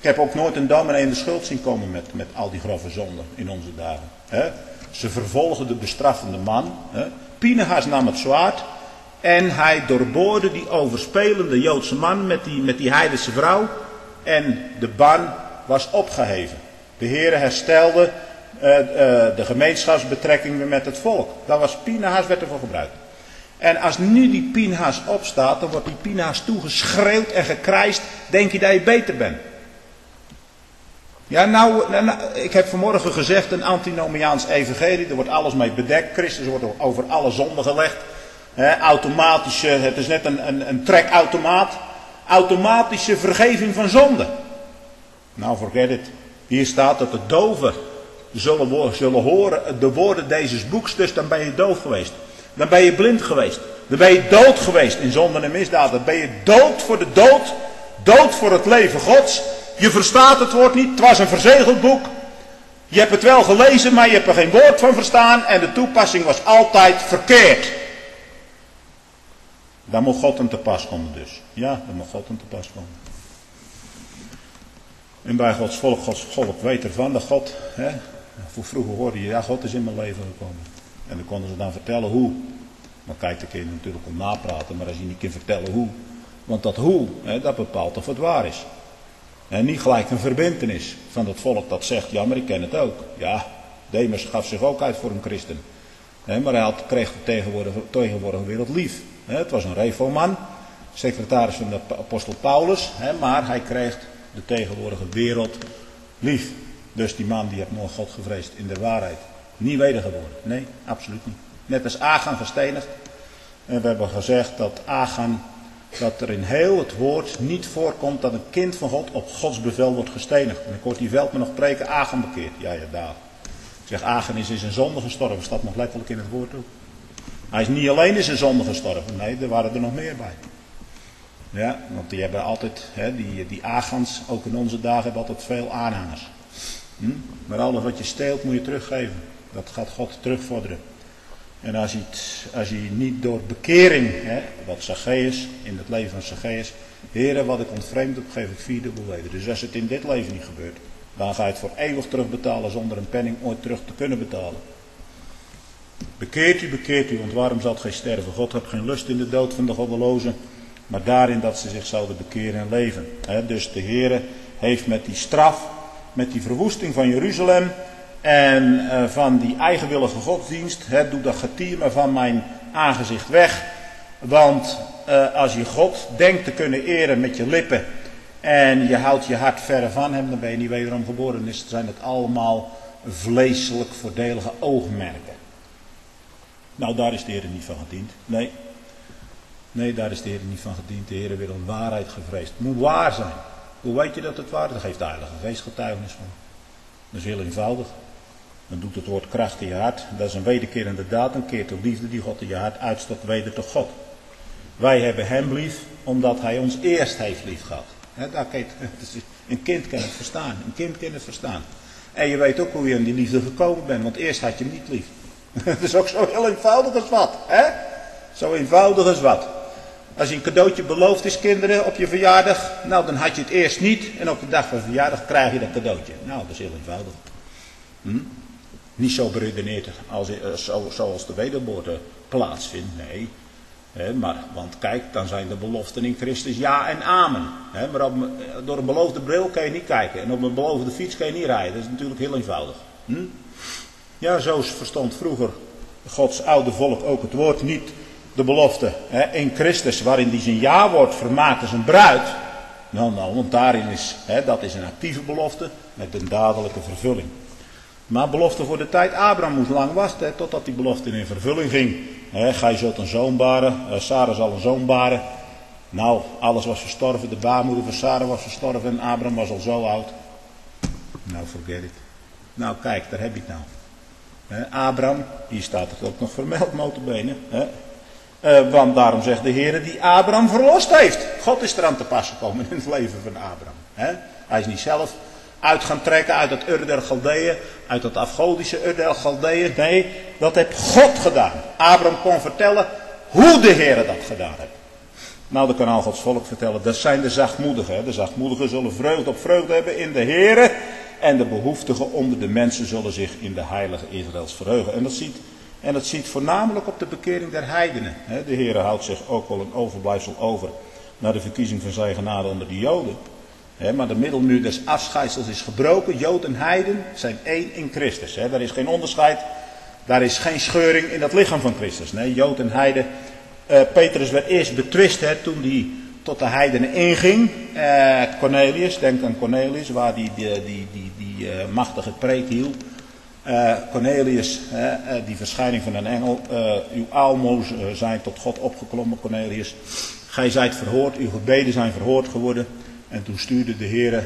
[SPEAKER 1] heb ook nooit een dominee in de schuld zien komen met al die grove zonden in onze dagen. Hè? Ze vervolgden de bestraffende man. Hè? Pinchas nam het zwaard en hij doorboorde die overspelende Joodse man met die heidense vrouw. En de ban was opgeheven. De Heere herstelde de gemeenschapsbetrekking weer met het volk. Dat was Pinchas, werd ervoor gebruikt. En als nu die Pinchas opstaat, dan wordt die Pinchas toegeschreeuwd en gekrijsd. Denk je dat je beter bent? Ja, nou, ik heb vanmorgen gezegd, een antinomiaans evangelie, er wordt alles mee bedekt. Christus wordt over alle zonden gelegd. Automatische, het is net een trekautomaat. Automatische vergeving van zonde. Nou, forget it. Hier staat dat de doven zullen horen de woorden deze boeks, dus dan ben je doof geweest. Dan ben je blind geweest. Dan ben je dood geweest in zonden en misdaden. Dan ben je dood voor de dood. Dood voor het leven Gods. Je verstaat het woord niet. Het was een verzegeld boek. Je hebt het wel gelezen, maar je hebt er geen woord van verstaan. En de toepassing was altijd verkeerd. Dan moet God hem te pas komen dus. Ja, dan moet God hem te pas komen. En bij Gods volk weet ervan dat God, vroeger hoorde je, ja, God is in mijn leven gekomen. En dan konden ze dan vertellen hoe. Maar kijk, daar kun je natuurlijk om napraten, maar als je niet kunt vertellen hoe. Want dat hoe, dat bepaalt of het waar is. En niet gelijk een verbintenis van dat volk dat zegt, ja, maar ik ken het ook. Ja, Demas gaf zich ook uit voor een christen. Maar hij kreeg de tegenwoordige wereld lief. Het was een reforman, secretaris van de apostel Paulus. Maar hij kreeg de tegenwoordige wereld lief. Dus die man die heeft nooit God gevreesd in de waarheid. Niet wedergeboren. Nee, absoluut niet. Net als Achan gestenigd. En we hebben gezegd dat Achan, dat er in heel het woord niet voorkomt dat een kind van God op Gods bevel wordt gestenigd. En ik hoor die Veldman nog preken, Achan bekeerd. Ja, daar. Ik zeg, Achan is in zijn zonde gestorven. Staat nog letterlijk in het woord ook. Hij is niet alleen in zijn zonde gestorven. Nee, er waren er nog meer bij. Ja, want die hebben altijd, die Achans, ook in onze dagen, hebben altijd veel aanhangers. Maar alles wat je steelt moet je teruggeven. Dat gaat God terugvorderen. En als je niet door bekering, wat Zacchaeus, in het leven van Zacchaeus, Heere, wat ik ontvreemd heb, geef ik vierdubbel weder. Dus als het in dit leven niet gebeurt, dan ga je het voor eeuwig terugbetalen zonder een penning ooit terug te kunnen betalen. Bekeert u, want waarom zal gij sterven? God heeft geen lust in de dood van de goddelozen, maar daarin dat ze zich zouden bekeren en leven. Dus de Heere heeft met die straf, met die verwoesting van Jeruzalem en van die eigenwillige godsdienst, doe dat getier maar van mijn aangezicht weg. Want als je God denkt te kunnen eren met je lippen en je houdt je hart verre van hem, dan ben je niet wederom geboren. Dus zijn het allemaal vleeselijk voordelige oogmerken. Nou, daar is de Heer niet van gediend. Nee, daar is de Heer niet van gediend. De Heer wil een waarheid gevreesd. Het moet waar zijn. Hoe weet je dat het waar is? Daar geeft de Heilige Geest getuigenis van. Dat is heel eenvoudig. Dan doet het woord kracht in je hart. Dat is een wederkerende daad. Dan keert de liefde die God in je hart uitstort weder tot God. Wij hebben hem lief, omdat hij ons eerst heeft lief gehad. Een kind kan het verstaan. Een kind kan het verstaan. En je weet ook hoe je aan die liefde gekomen bent. Want eerst had je hem niet lief. Het is ook zo heel eenvoudig als wat. Zo eenvoudig als wat. Als je een cadeautje beloofd is, kinderen, op je verjaardag. Nou, dan had je het eerst niet. En op de dag van verjaardag krijg je dat cadeautje. Nou, dat is heel eenvoudig. Niet zo beredeneerd zoals de wedergeboorte plaatsvindt. Nee. Want kijk, dan zijn de beloften in Christus ja en amen. Maar door een beloofde bril kan je niet kijken. En op een beloofde fiets kan je niet rijden. Dat is natuurlijk heel eenvoudig. Ja, zo verstond vroeger Gods oude volk ook het woord, niet de belofte in Christus, waarin die zijn ja-woord vermaakt als een bruid. Nou, want daarin is, dat is een actieve belofte met een dadelijke vervulling. Maar belofte voor de tijd Abraham moest lang wachten, totdat die belofte in vervulling ging. Gij zult een zoon baren, Sarah zal een zoon baren. Nou, alles was verstorven, de baarmoeder van Sarah was verstorven en Abraham was al zo oud. Nou, forget it. Nou, kijk, daar heb je het nou. Abraham, hier staat het ook nog vermeld, notabene. Want daarom zegt de Heer die Abraham verlost heeft. God is eraan te pas gekomen in het leven van Abraham. Hij is niet zelf uit gaan trekken uit het Ur der Galdeeën, uit het afgodische Ur der Galdeeën. Nee, dat heeft God gedaan. Abraham kon vertellen hoe de Heer dat gedaan heeft. Nou, dat kan al Gods volk vertellen. Dat zijn de zachtmoedigen. Hè. De zachtmoedigen zullen vreugde op vreugde hebben in de Here. En de behoeftigen onder de mensen zullen zich in de heilige Israëls verheugen. En dat ziet voornamelijk op de bekering der heidenen. Hè. De Here houdt zich ook wel een overblijfsel over naar de verkiezing van zijn genade onder de Joden. Maar de middelmuur des afscheidsels is gebroken. Jood en heiden zijn één in Christus. Daar is geen onderscheid. Daar is geen scheuring in het lichaam van Christus. Nee, Jood en heiden. Petrus werd eerst betwist toen hij tot de heidenen inging. Cornelius, denk aan Cornelius, waar die machtige preek hield. Cornelius, die verschijning van een engel. Uw aalmoezen zijn tot God opgeklommen, Cornelius. Gij zijt verhoord, uw gebeden zijn verhoord geworden. En toen stuurde de Heer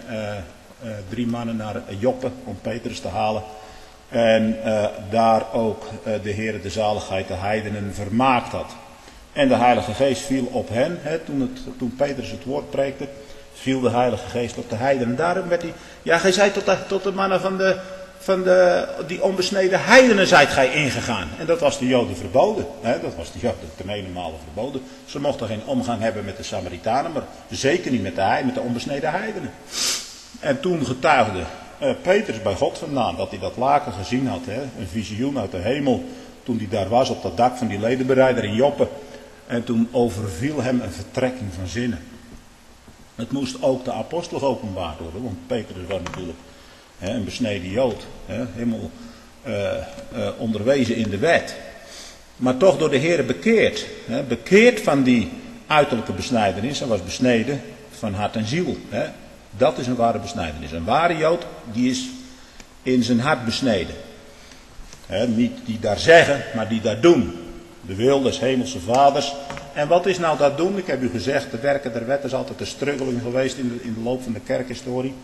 [SPEAKER 1] 3 mannen naar Joppe om Petrus te halen. En daar ook de Heer de zaligheid de heidenen vermaakt had. En de Heilige Geest viel op hen. Toen Petrus het woord preekte, viel de Heilige Geest op de heidenen. Daarom werd hij, ja, gij zijt tot de mannen van die onbesneden heidenen zijt gij ingegaan. En dat was de Joden verboden. Dat was de Joden ten eenenmale verboden. Ze mochten geen omgang hebben met de Samaritanen, maar zeker niet met de onbesneden heidenen. En toen getuigde Petrus bij God vandaan dat hij dat laken gezien had. Een visioen uit de hemel. Toen hij daar was op dat dak van die ledenbereider in Joppe. En toen overviel hem een vertrekking van zinnen. Het moest ook de apostelen geopenbaard worden. Want Petrus was natuurlijk een besneden Jood. Helemaal onderwezen in de wet. Maar toch door de Heer bekeerd. Bekeerd van die uiterlijke besnijdenis. Hij was besneden van hart en ziel. Dat is een ware besnijdenis. Een ware Jood, die is in zijn hart besneden. Niet die daar zeggen, maar die daar doen. De wil des hemelse vaders. En wat is nou dat doen? Ik heb u gezegd, de werken der wet is altijd een struggeling geweest in de loop van de kerkhistorie.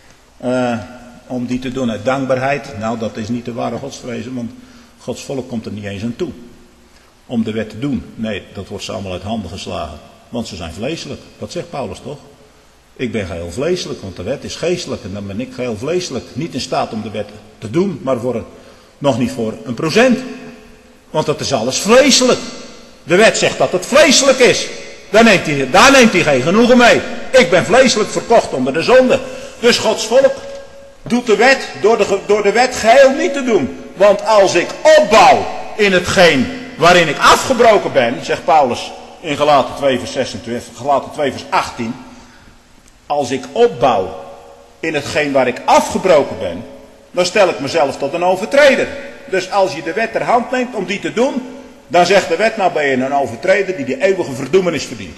[SPEAKER 1] Om die te doen uit dankbaarheid. Nou, dat is niet de ware godsvrezen, want Gods volk komt er niet eens aan toe. Om de wet te doen. Nee, dat wordt ze allemaal uit handen geslagen. Want ze zijn vleeselijk. Dat zegt Paulus toch? Ik ben geheel vleeselijk, want de wet is geestelijk. En dan ben ik geheel vleeselijk. Niet in staat om de wet te doen, maar nog niet voor 1%. Want dat is alles vleeselijk. De wet zegt dat het vleeselijk is. Daar neemt hij geen genoegen mee. Ik ben vleeselijk verkocht onder de zonde. Dus Gods volk doet de wet door de wet geheel niet te doen. Want als ik opbouw in hetgeen waarin ik afgebroken ben, zegt Paulus in Galaten 2 vers 26, Galaten 2 vers 18. Als ik opbouw in hetgeen waar ik afgebroken ben, dan stel ik mezelf tot een overtreder. Dus als je de wet ter hand neemt om die te doen, dan zegt de wet, nou ben je een overtreder die de eeuwige verdoemenis verdient.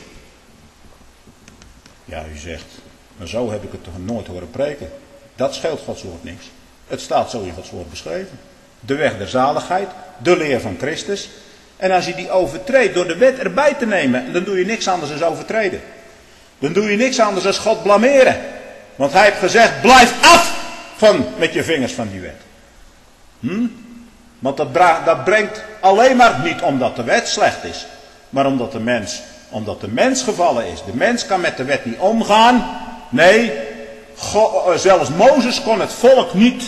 [SPEAKER 1] Ja, u zegt, maar zo heb ik het toch nooit horen preken. Dat scheelt Gods woord niks. Het staat zo in Gods woord beschreven. De weg der zaligheid, de leer van Christus. En als je die overtreedt door de wet erbij te nemen, dan doe je niks anders dan overtreden. Dan doe je niks anders dan God blameren. Want hij heeft gezegd, blijf af met je vingers van die wet. Want dat brengt alleen maar niet omdat de wet slecht is. Maar omdat de mens gevallen is. De mens kan met de wet niet omgaan. Nee, zelfs Mozes kon het volk niet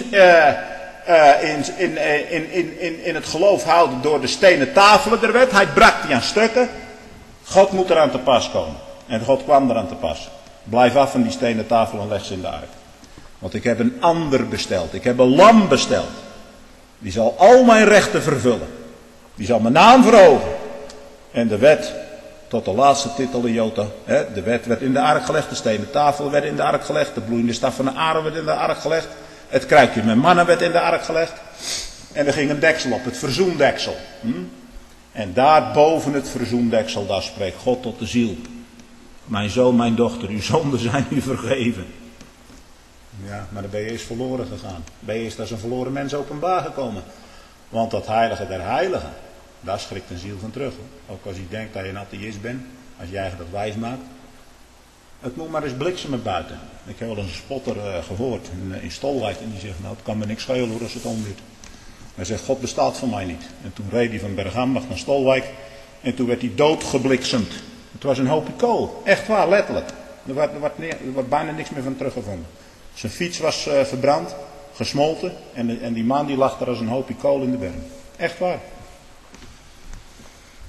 [SPEAKER 1] in het geloof houden door de stenen tafelen der wet. Hij brak die aan stukken. God moet eraan te pas komen. En God kwam eraan te pas. Blijf af van die stenen tafel en leg ze in de ark. Want ik heb een ander besteld. Ik heb een lam besteld. Die zal al mijn rechten vervullen. Die zal mijn naam verhogen. En de wet, tot de laatste titel in Jota. De wet werd in de ark gelegd. De stenen tafel werd in de ark gelegd. De bloeiende staf van de Aaron werd in de ark gelegd. Het kruikje met mannen werd in de ark gelegd. En er ging een deksel op. Het verzoendeksel. En daar boven het verzoendeksel, daar spreekt God tot de ziel. Mijn zoon, mijn dochter, uw zonden zijn u vergeven. Ja, maar dan ben je eens verloren gegaan. Ben je eens als een verloren mens openbaar gekomen. Want dat heilige der heiligen, daar schrikt een ziel van terug. Ook als je denkt dat je een atheïst bent. Als je eigen dat wijs maakt. Het moet maar eens bliksemen buiten. Ik heb wel eens een spotter gehoord in Stolwijk. En die zegt, nou het kan me niks schelen hoor als het omdoet. Hij zegt, God bestaat voor mij niet. En toen reed hij van Bergambacht naar Stolwijk. En toen werd hij doodgebliksemd. Het was een hoopje kool. Echt waar, letterlijk. Er werd bijna niks meer van teruggevonden. Zijn fiets was verbrand, gesmolten. En die man die lag er als een hoopje kool in de berm. Echt waar.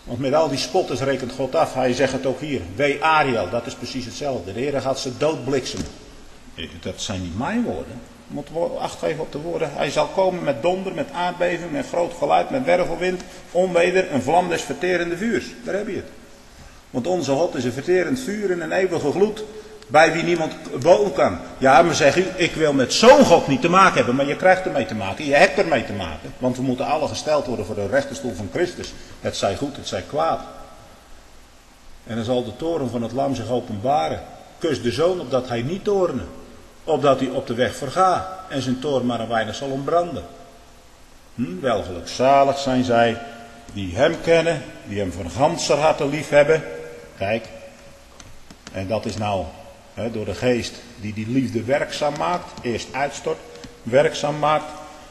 [SPEAKER 1] Want met al die spotters rekent God af. Hij zegt het ook hier. Wee Ariel, dat is precies hetzelfde. De Heer gaat ze doodbliksemen. Dat zijn niet mijn woorden. Je moet acht geven op de woorden. Hij zal komen met donder, met aardbeving, met groot geluid, met wervelwind, onweder, een vlam des verterende vuurs. Daar heb je het. Want onze God is een verterend vuur en een eeuwige gloed, bij wie niemand boven kan. Ja, maar zeg u, ik wil met zo'n God niet te maken hebben, maar je krijgt ermee te maken. Je hebt ermee te maken. Want we moeten alle gesteld worden voor de rechterstoel van Christus. Het zij goed, het zij kwaad. En dan zal de toorn van het lam zich openbaren. Kus de zoon opdat hij niet toorne. Opdat hij op de weg vergaat. En zijn toorn maar een weinig zal ontbranden. Wel gelukzalig zijn zij die hem kennen. Die hem van ganser harte lief hebben. Kijk. En dat is nou door de geest die die liefde werkzaam maakt. Eerst uitstort. Werkzaam maakt.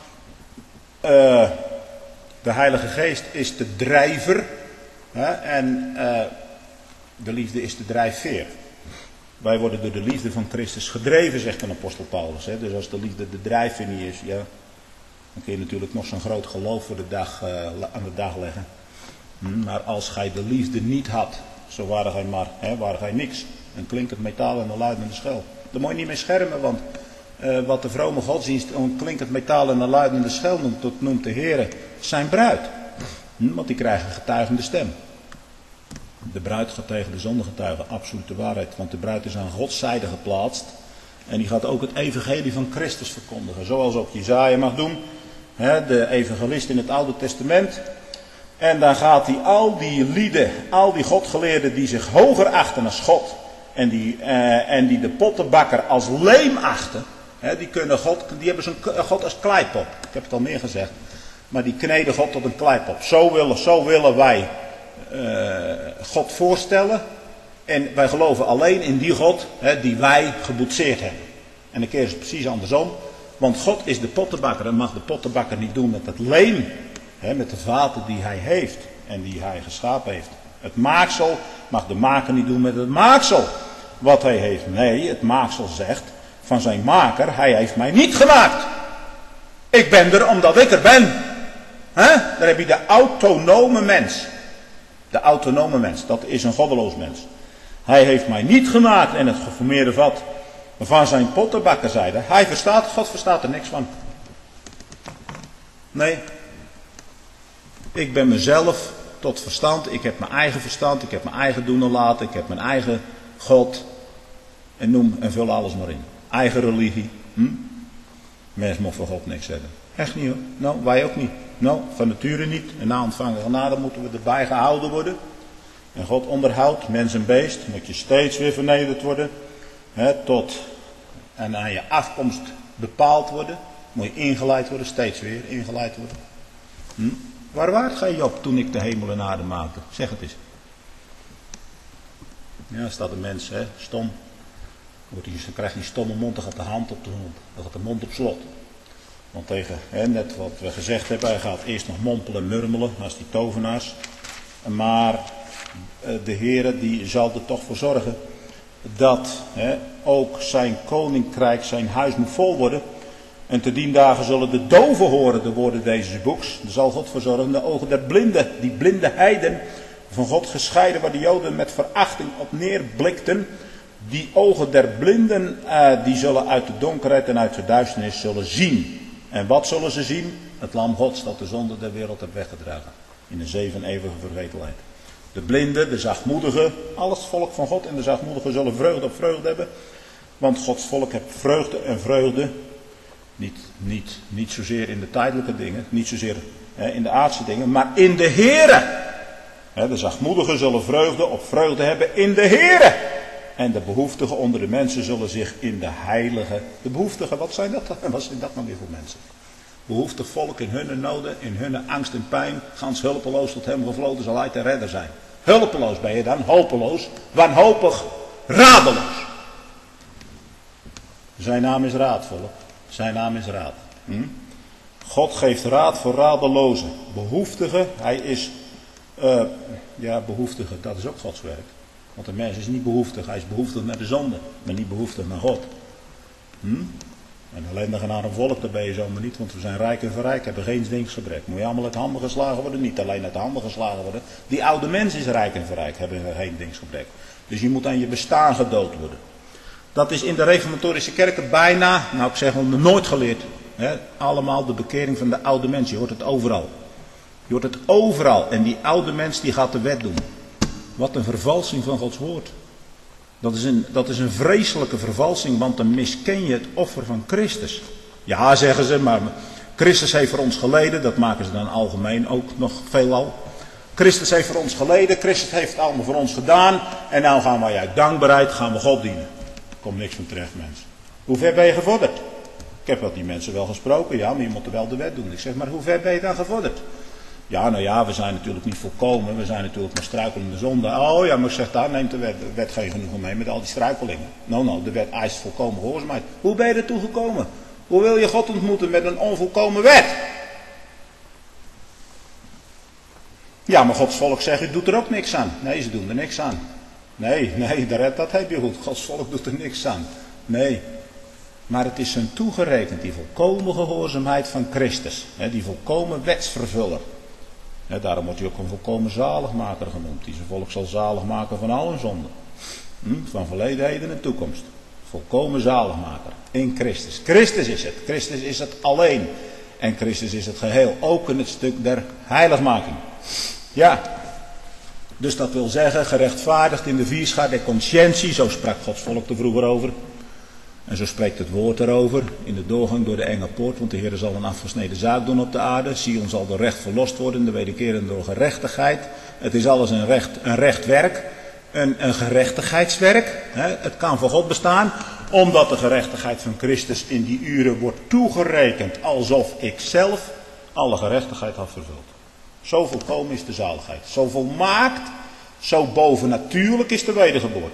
[SPEAKER 1] De Heilige Geest is de drijver. En de liefde is de drijfveer. Wij worden door de liefde van Christus gedreven, zegt een apostel Paulus. Dus als de liefde de drijfveer niet is, ja, dan kun je natuurlijk nog zo'n groot geloof voor de dag, aan de dag leggen. Maar als gij de liefde niet had, zo waren gij maar, waren gij niks. En klinkt het metaal en de luidende schel. Daar moet je niet mee schermen, want wat de vrome godsdienst klinkt het metaal en de luidende schel noemt, dat noemt de Heere zijn bruid. Want die krijgen een getuigende stem. De bruid gaat tegen de zonde getuigen, absolute waarheid. Want de bruid is aan Gods zijde geplaatst. En die gaat ook het evangelie van Christus verkondigen. Zoals ook Jesaja mag doen. De evangelist in het Oude Testament. En dan gaat hij al die lieden, al die godgeleerden die zich hoger achten als God. En die de pottenbakker als leem achten. Die hebben zo'n God als kleipop. Ik heb het al meer gezegd. Maar die kneden God tot een kleipop. Zo willen wij God voorstellen. En wij geloven alleen in die God die wij geboetseerd hebben. En een keer is het precies andersom. Want God is de pottenbakker en mag de pottenbakker niet doen met het leem. Met de vaten die hij heeft en die hij geschapen heeft. Het maaksel mag de maker niet doen met het maaksel wat hij heeft. Nee, het maaksel zegt van zijn maker, hij heeft mij niet gemaakt. Ik ben er omdat ik er ben. Daar heb je de autonome mens. De autonome mens, dat is een goddeloos mens. Hij heeft mij niet gemaakt in het geformeerde vat van zijn pottenbakkerzijde. God verstaat er niks van. Nee. Ik ben mezelf tot verstand. Ik heb mijn eigen verstand. Ik heb mijn eigen doen en laten. Ik heb mijn eigen God. En noem en vul alles maar in. Eigen religie. Mens mag voor God niks hebben. Echt niet hoor. Nou, wij ook niet. Nou, van nature niet. En na ontvangen genade moeten we erbij gehouden worden. En God onderhoudt, mens en beest. Moet je steeds weer vernederd worden. En aan je afkomst bepaald worden. Moet je ingeleid worden, steeds weer ingeleid worden. Waar waart gij Job toen ik de hemel en aarde maakte? Zeg het eens. Ja, staat een mens, stom. Dan krijgt hij een stomme mond, dan gaat de hand op de mond. Dan gaat de mond op slot. Want tegen, net wat we gezegd hebben, hij gaat eerst nog mompelen en murmelen, als die tovenaars. Maar de Heere die zal er toch voor zorgen dat ook zijn koninkrijk, zijn huis moet vol worden. En te dien dagen zullen de doven horen de woorden deze boeks. Daar zal God voor zorgen, de ogen der blinden, die blinde heiden, van God gescheiden, waar de Joden met verachting op neerblikten. Die ogen der blinden, die zullen uit de donkerheid en uit de duisternis zullen zien. En wat zullen ze zien? Het lam Gods dat de zonde der wereld heeft weggedragen. In een zee van eeuwige vergetelheid. De blinden, de zachtmoedigen, al het volk van God en de zachtmoedigen zullen vreugde op vreugde hebben. Want Gods volk heeft vreugde en vreugde. Niet zozeer in de tijdelijke dingen, niet zozeer in de aardse dingen, maar in de Heere. De zachtmoedigen zullen vreugde op vreugde hebben in de Heere. En de behoeftigen onder de mensen zullen zich in de heilige... De behoeftigen, wat zijn dat nou weer voor mensen? Behoeftig volk in hun noden, in hun angst en pijn. Gans hulpeloos tot hem gevloten zal hij te redder zijn. Hulpeloos ben je dan, hopeloos, wanhopig, radeloos. Zijn naam is raad, volk. Zijn naam is raad. God geeft raad voor radelozen. Behoeftigen, hij is... behoeftigen, dat is ook Gods werk. Want een mens is niet behoeftig, hij is behoeftig naar de zonde, maar niet behoeftig naar God. En ellendige naar een volk, daar ben je zomaar niet, want we zijn rijk en verrijk, hebben geen dienstgebrek. Moet je allemaal uit handen geslagen worden? Niet alleen uit handen geslagen worden. Die oude mens is rijk en verrijk, hebben geen dienstgebrek. Dus je moet aan je bestaan gedood worden. Dat is in de reformatorische kerken bijna, nou ik zeg nooit geleerd. Allemaal de bekering van de oude mens, je hoort het overal. Je hoort het overal. En die oude mens die gaat de wet doen. Wat een vervalsing van Gods woord. Dat is een vreselijke vervalsing, want dan misken je het offer van Christus. Ja, zeggen ze, maar Christus heeft voor ons geleden, dat maken ze dan algemeen ook nog veelal. Christus heeft voor ons geleden, Christus heeft het allemaal voor ons gedaan. En nou gaan wij uit dankbaarheid, gaan we God dienen. Er komt niks van terecht, mensen. Hoe ver ben je gevorderd? Ik heb met die mensen wel gesproken, ja, maar je moet er wel de wet doen. Ik zeg, maar hoe ver ben je dan gevorderd? Ja, nou ja, we zijn natuurlijk niet volkomen. We zijn natuurlijk maar struikelende zonde. Oh ja, maar ik zeg, daar neemt de wet geen genoegen mee met al die struikelingen. Nou, de wet eist volkomen gehoorzaamheid. Hoe ben je ertoe gekomen? Hoe wil je God ontmoeten met een onvolkomen wet? Ja, maar Gods volk zegt, u doet er ook niks aan. Nee, ze doen er niks aan. Nee, dat heb je goed. Gods volk doet er niks aan. Nee. Maar het is hun toegerekend, die volkomen gehoorzaamheid van Christus. Die volkomen wetsvervuller. Daarom wordt hij ook een volkomen zaligmaker genoemd. Die zijn volk zal zalig maken van al hun zonden. Van verleden, heden en toekomst. Volkomen zaligmaker. In Christus. Christus is het. Christus is het alleen. En Christus is het geheel. Ook in het stuk der heiligmaking. Ja. Dus dat wil zeggen, gerechtvaardigd in de vierschaar der conscientie. Zo sprak Gods volk er vroeger over. En zo spreekt het woord erover in de doorgang door de enge poort. Want de Heer zal een afgesneden zaak doen op de aarde. Sion zal door recht verlost worden, de wederkerende door gerechtigheid. Het is alles een recht werk. Een gerechtigheidswerk. Het kan voor God bestaan. Omdat de gerechtigheid van Christus in die uren wordt toegerekend. Alsof ik zelf alle gerechtigheid had vervuld. Zo volkomen is de zaligheid. Zo volmaakt, zo bovennatuurlijk is de wedergeboorte.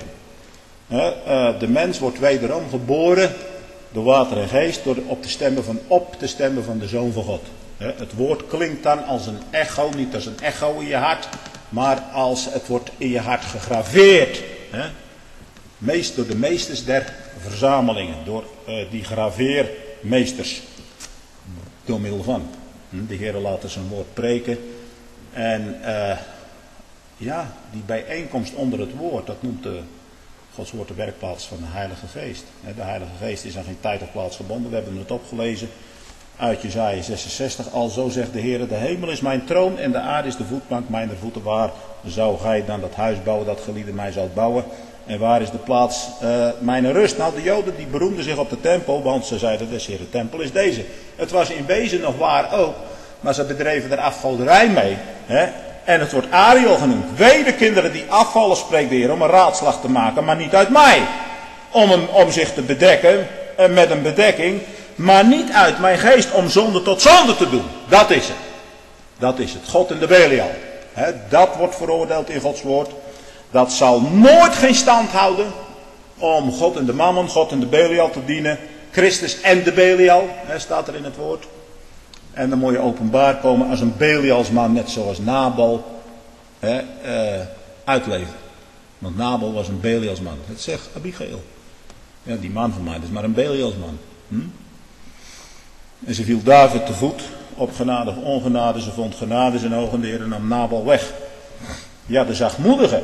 [SPEAKER 1] De mens wordt wederom geboren door water en geest, door op te stemmen van de Zoon van God. Het woord klinkt dan als een echo, niet als een echo in je hart, maar als het wordt in je hart gegraveerd. Meest door de meesters der verzamelingen, door die graveermeesters. Door middel van. De Heer laat zijn woord preken. En die bijeenkomst onder het woord, dat noemt Gods woord de werkplaats van de Heilige Geest. De Heilige Geest is aan geen tijd of plaats gebonden. We hebben het opgelezen uit Jesaja 66. Alzo zegt de Heer, de hemel is mijn troon en de aarde is de voetbank mijner voeten. Waar zou gij dan dat huis bouwen dat gelieden mij zou bouwen? En waar is de plaats mijn rust? Nou, de Joden die beroemden zich op de tempel, want ze zeiden, de Heer, de tempel is deze. Het was in wezen nog waar ook, maar ze bedreven er afgoderij mee. En het wordt Ariel genoemd. Wee de kinderen die afvallen, spreekt de Heer, om een raadslag te maken, maar niet uit mij. Om zich te bedekken met een bedekking, maar niet uit mijn geest om zonde tot zonde te doen. Dat is het. Dat is het. God en de Belial. Dat wordt veroordeeld in Gods woord. Dat zal nooit geen stand houden om God en de Mammon, God en de Belial te dienen. Christus en de Belial, staat er in het woord. En dan moet je openbaar komen als een Belialsman, net zoals Nabal uitleefde. Want Nabal was een Belialsman. Dat zegt Abigail. Ja, die man van mij, dat is maar een Belialsman. En ze viel David te voet, op genade of ongenade. Ze vond genade in zijn ogen, de Heer nam Nabal weg. Ja, de zachtmoedigen.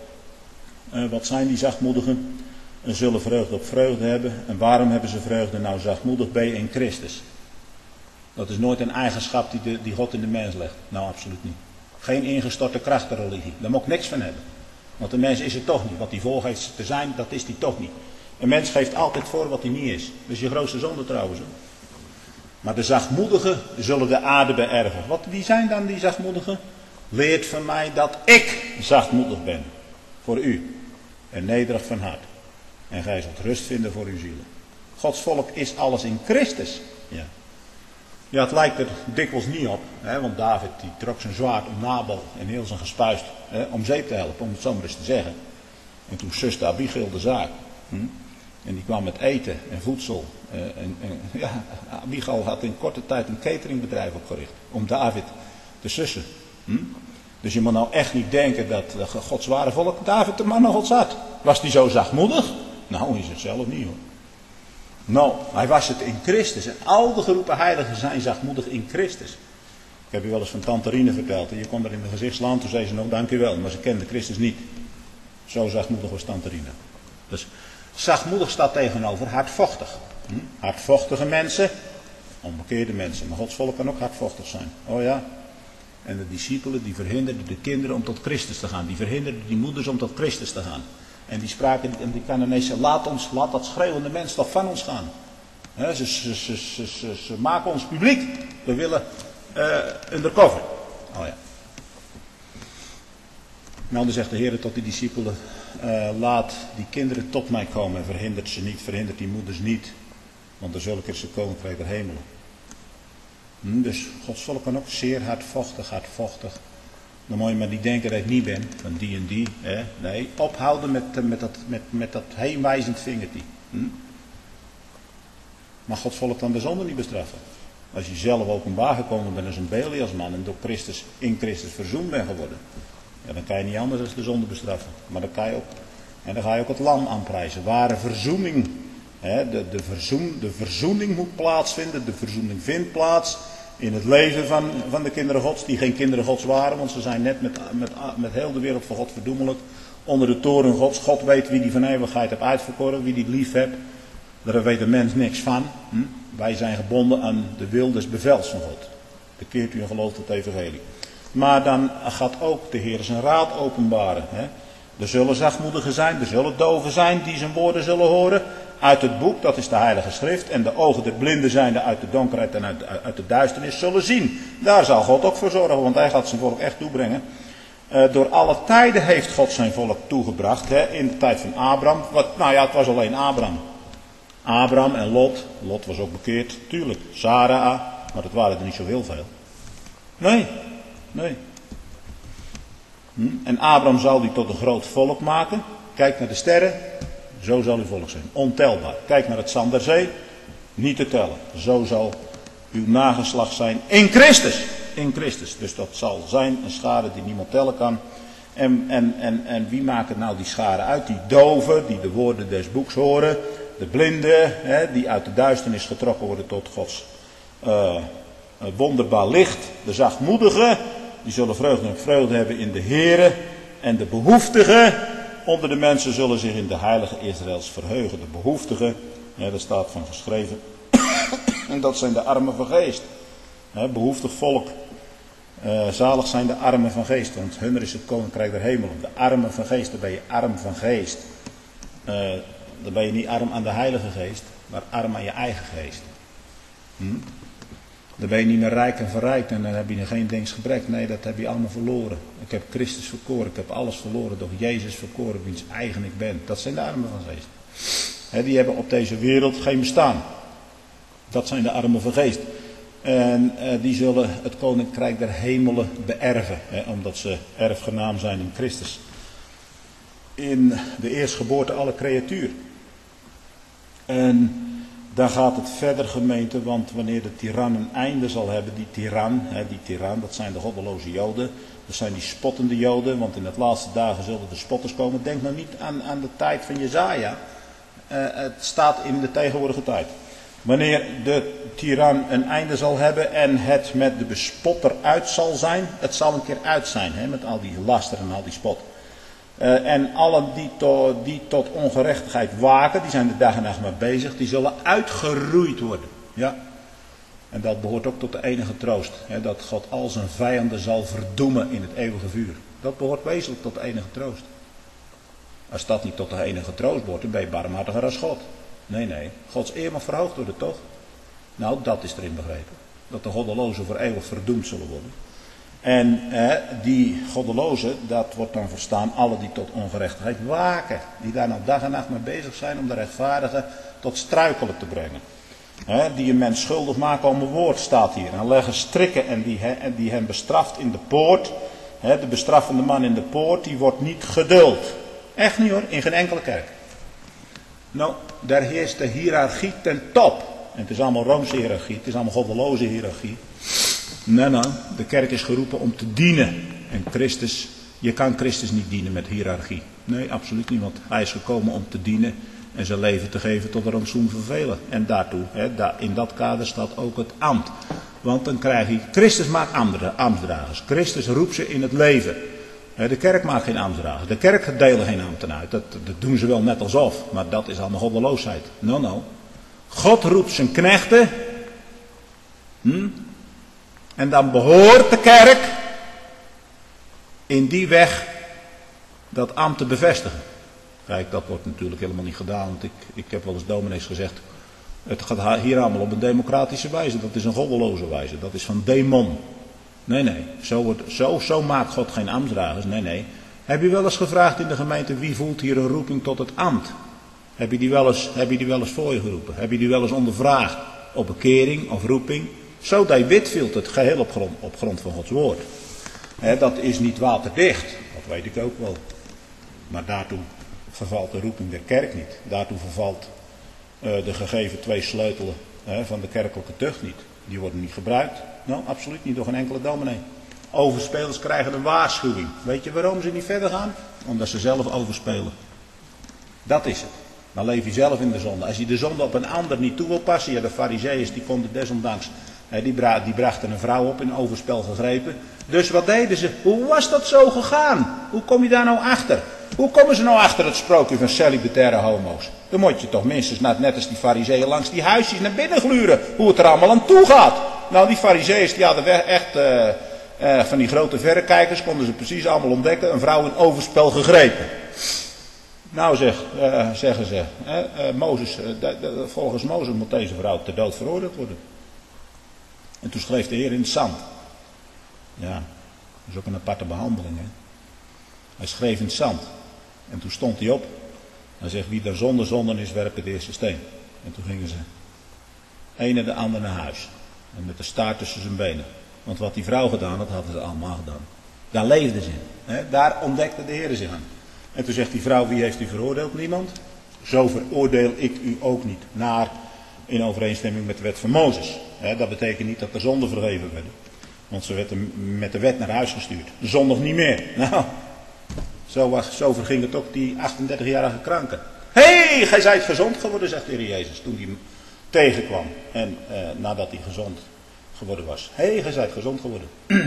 [SPEAKER 1] Wat zijn die zachtmoedigen? Ze zullen vreugde op vreugde hebben. En waarom hebben ze vreugde? Nou, zachtmoedig ben je in Christus. Dat is nooit een eigenschap die God in de mens legt. Nou, absoluut niet. Geen ingestorte krachtenreligie. Daar moet ik niks van hebben. Want de mens is het toch niet. Wat hij voorgeeft te zijn, dat is hij toch niet. Een mens geeft altijd voor wat hij niet is. Dat is je grootste zonde trouwens. Hoor. Maar de zachtmoedigen zullen de aarde beërven. Wie zijn dan die zachtmoedigen? Leert van mij dat ik zachtmoedig ben. Voor u. En nederig van hart. En gij zult rust vinden voor uw zielen. Gods volk is alles in Christus. Ja. Ja, het lijkt er dikwijls niet op. Want David die trok zijn zwaard om Nabal en heel zijn gespuist om zeep te helpen. Om het zo maar eens te zeggen. En toen suste Abigail de zaak. En die kwam met eten en voedsel. Abigail had in korte tijd een cateringbedrijf opgericht. Om David te sussen. Dus je moet nou echt niet denken dat Gods ware volk David de man naar Gods hart. Was die zo zachtmoedig? Nou, is het zelf niet hoor. Nou, hij was het in Christus. En al de geroepen heiligen zijn zachtmoedig in Christus. Ik heb je wel eens van tante Rine verteld. En je kon er in de gezicht slaan. Toen zei ze, nou dank u wel. Maar ze kende Christus niet. Zo zachtmoedig was tante Rine. Dus zachtmoedig staat tegenover hardvochtig. Hardvochtige mensen. Onbekeerde mensen. Maar Gods volk kan ook hardvochtig zijn. Oh ja. En de discipelen die verhinderden de kinderen om tot Christus te gaan. Die verhinderden die moeders om tot Christus te gaan. En die spraken, en die Cananezen, laat dat schreeuwende mens toch van ons gaan. He, ze maken ons publiek. We willen undercover. Oh ja. Nou, dan zegt de Heer tot die discipelen, laat die kinderen tot mij komen en verhindert ze niet, verhindert die moeders niet. Want dan zulke is het koninkrijk der hemelen. Dus Gods volk kan ook zeer hardvochtig. Dan moet je maar niet denken dat ik niet ben, van die en die. Hè? Nee, ophouden met dat heenwijzend vingertje. Maar Gods volk kan de zonde niet bestraffen. Als je zelf openbaar gekomen bent als een Belialsman en door Christus, in Christus verzoend bent geworden. Ja, dan kan je niet anders dan de zonde bestraffen. Maar dan kan je ook, en dan ga je ook het lam aanprijzen. Ware verzoening. Hè? De verzoening moet plaatsvinden. De verzoening vindt plaats in het leven van de kinderen Gods. Die geen kinderen Gods waren. Want ze zijn net met heel de wereld voor God verdoemelijk. Onder de toren Gods. God weet wie die van eeuwigheid heeft uitverkoren. Wie die lief hebt. Daar weet de mens niks van. Wij zijn gebonden aan de wil des bevels van God. Bekeert u en gelooft het evangelie. Maar dan gaat ook de Heer zijn raad openbaren. Hè? Er zullen zachtmoedigen zijn, er zullen doven zijn die zijn woorden zullen horen. Uit het boek, dat is de Heilige Schrift. En de ogen der blinden zijnde uit de donkerheid en uit de duisternis zullen zien. Daar zal God ook voor zorgen, want hij gaat zijn volk echt toebrengen. Door alle tijden heeft God zijn volk toegebracht. Hè? In de tijd van Abraham. Het was alleen Abraham. Abraham en Lot. Lot was ook bekeerd, tuurlijk. Sarah, maar dat waren er niet zo heel veel. Nee. En Abraham zal die tot een groot volk maken. Kijk naar de sterren, zo zal uw volk zijn. Ontelbaar. Kijk naar het zand der zee, niet te tellen. Zo zal uw nageslacht zijn in Christus. In Christus. Dus dat zal zijn een schare die niemand tellen kan. En wie maken nou die schare uit? Die doven, die de woorden des boeks horen. De blinden, die uit de duisternis getrokken worden tot Gods wonderbaar licht. De zachtmoedigen, die zullen vreugde hebben in de Here. En de behoeftigen onder de mensen zullen zich in de heilige Israëls verheugen. De behoeftigen, daar staat van geschreven. En dat zijn de armen van geest. Behoeftig volk. Zalig zijn de armen van geest, want hunner is het koninkrijk der hemelen. De armen van geest, dan ben je arm van geest. Dan ben je niet arm aan de Heilige Geest, maar arm aan je eigen geest. Dan ben je niet meer rijk en verrijkt en dan heb je geen denksgebrek. Nee, dat heb je allemaal verloren. Ik heb Christus verkoren, ik heb alles verloren, doch Jezus verkoren, wiens eigen ik ben. Dat zijn de armen van geest. Die hebben op deze wereld geen bestaan. Dat zijn de armen van geest. En die zullen het koninkrijk der hemelen beërven, omdat ze erfgenaam zijn in Christus. In de eerstgeboorte alle creatuur. En dan gaat het verder, gemeente, want wanneer de tiran een einde zal hebben, die tiran, dat zijn de goddeloze Joden, dat zijn die spottende Joden, want in het laatste dagen zullen de spotters komen. Denk nou niet aan de tijd van Jezaja, het staat in de tegenwoordige tijd. Wanneer de tiran een einde zal hebben en het met de bespotter uit zal zijn, het zal een keer uit zijn, met al die laster en al die spot. En allen die tot ongerechtigheid waken, die zijn de dag en nacht mee bezig, die zullen uitgeroeid worden. Ja. En dat behoort ook tot de enige troost. Dat God al zijn vijanden zal verdoemen in het eeuwige vuur. Dat behoort wezenlijk tot de enige troost. Als dat niet tot de enige troost behoort, dan ben je barmhartiger als God. Nee. Gods eer mag verhoogd worden, toch? Nou, dat is erin begrepen. Dat de goddelozen voor eeuwig verdoemd zullen worden. En die goddelozen, dat wordt dan verstaan, alle die tot ongerechtigheid waken. Die daar nou dag en nacht mee bezig zijn om de rechtvaardigen tot struikelen te brengen. Die een mens schuldig maken om een woord, staat hier. En leggen strikken en die hen bestraft in de poort. De bestraffende man in de poort, die wordt niet geduld. Echt niet hoor, in geen enkele kerk. Nou, daar heerst de hiërarchie ten top. En het is allemaal Roomse hiërarchie, het is allemaal goddeloze hiërarchie. Nee, de kerk is geroepen om te dienen. En je kan Christus niet dienen met hiërarchie. Nee, absoluut niet, want hij is gekomen om te dienen en zijn leven te geven tot een rantsoen voor velen. En daartoe, in dat kader staat ook het ambt. Want dan krijg je, Christus maakt ambtsdragers. Christus roept ze in het leven. De kerk maakt geen ambtsdragers. De kerk delen geen ambten uit. Dat doen ze wel net alsof, maar dat is allemaal goddeloosheid. No. God roept zijn knechten. En dan behoort de kerk in die weg dat ambt te bevestigen. Kijk, dat wordt natuurlijk helemaal niet gedaan. Want ik heb wel eens dominees gezegd. Het gaat hier allemaal op een democratische wijze. Dat is een goddeloze wijze. Dat is van demon. Nee. Zo maakt God geen ambtsdragers. Nee. Heb je wel eens gevraagd in de gemeente wie voelt hier een roeping tot het ambt? Heb je die wel eens voor je geroepen? Heb je die wel eens ondervraagd op bekering of roeping? Zo dat Whitfield het geheel op grond van Gods woord. Dat is niet waterdicht. Dat weet ik ook wel. Maar daartoe vervalt de roeping der kerk niet. Daartoe vervalt de gegeven 2 sleutelen van de kerkelijke tucht niet. Die worden niet gebruikt. Nou, absoluut niet door geen enkele dominee. Overspelers krijgen een waarschuwing. Weet je waarom ze niet verder gaan? Omdat ze zelf overspelen. Dat is het. Dan leef je zelf in de zonde. Als je de zonde op een ander niet toe wil passen. Ja, de farizeeërs die konden desondanks. Die brachten een vrouw op in overspel gegrepen. Dus wat deden ze? Hoe was dat zo gegaan? Hoe kom je daar nou achter? Hoe komen ze nou achter het sprookje van celibataire homo's? Dan moet je toch minstens net als die farizeeën langs die huisjes naar binnen gluren. Hoe het er allemaal aan toe gaat. Nou, die farizeeërs die hadden echt van die grote verrekijkers. Konden ze precies allemaal ontdekken. Een vrouw in overspel gegrepen. Nou zeggen ze. Volgens Mozes moet deze vrouw ter dood veroordeeld worden. En toen schreef de Heer in het zand. Ja, dat is ook een aparte behandeling. Hè? Hij schreef in het zand. En toen stond hij op. Hij zegt, wie daar zonder zonden is, werpt het eerste steen. En toen gingen ze een en de ander naar huis. En met de staart tussen zijn benen. Want wat die vrouw gedaan had, hadden ze allemaal gedaan. Daar leefden ze in. Hè? Daar ontdekte de Heer zich aan. En toen zegt die vrouw, wie heeft u veroordeeld? Niemand. Zo veroordeel ik u ook niet. In overeenstemming met de wet van Mozes. Dat betekent niet dat er zonden vergeven werden. Want ze werden met de wet naar huis gestuurd. Zondag niet meer. Nou, zo verging het ook die 38-jarige kranke. Hé, gij zijt gezond geworden, zegt de Heer Jezus. Toen hij hem tegenkwam. En nadat hij gezond geworden was. Hé, gij zijt gezond geworden.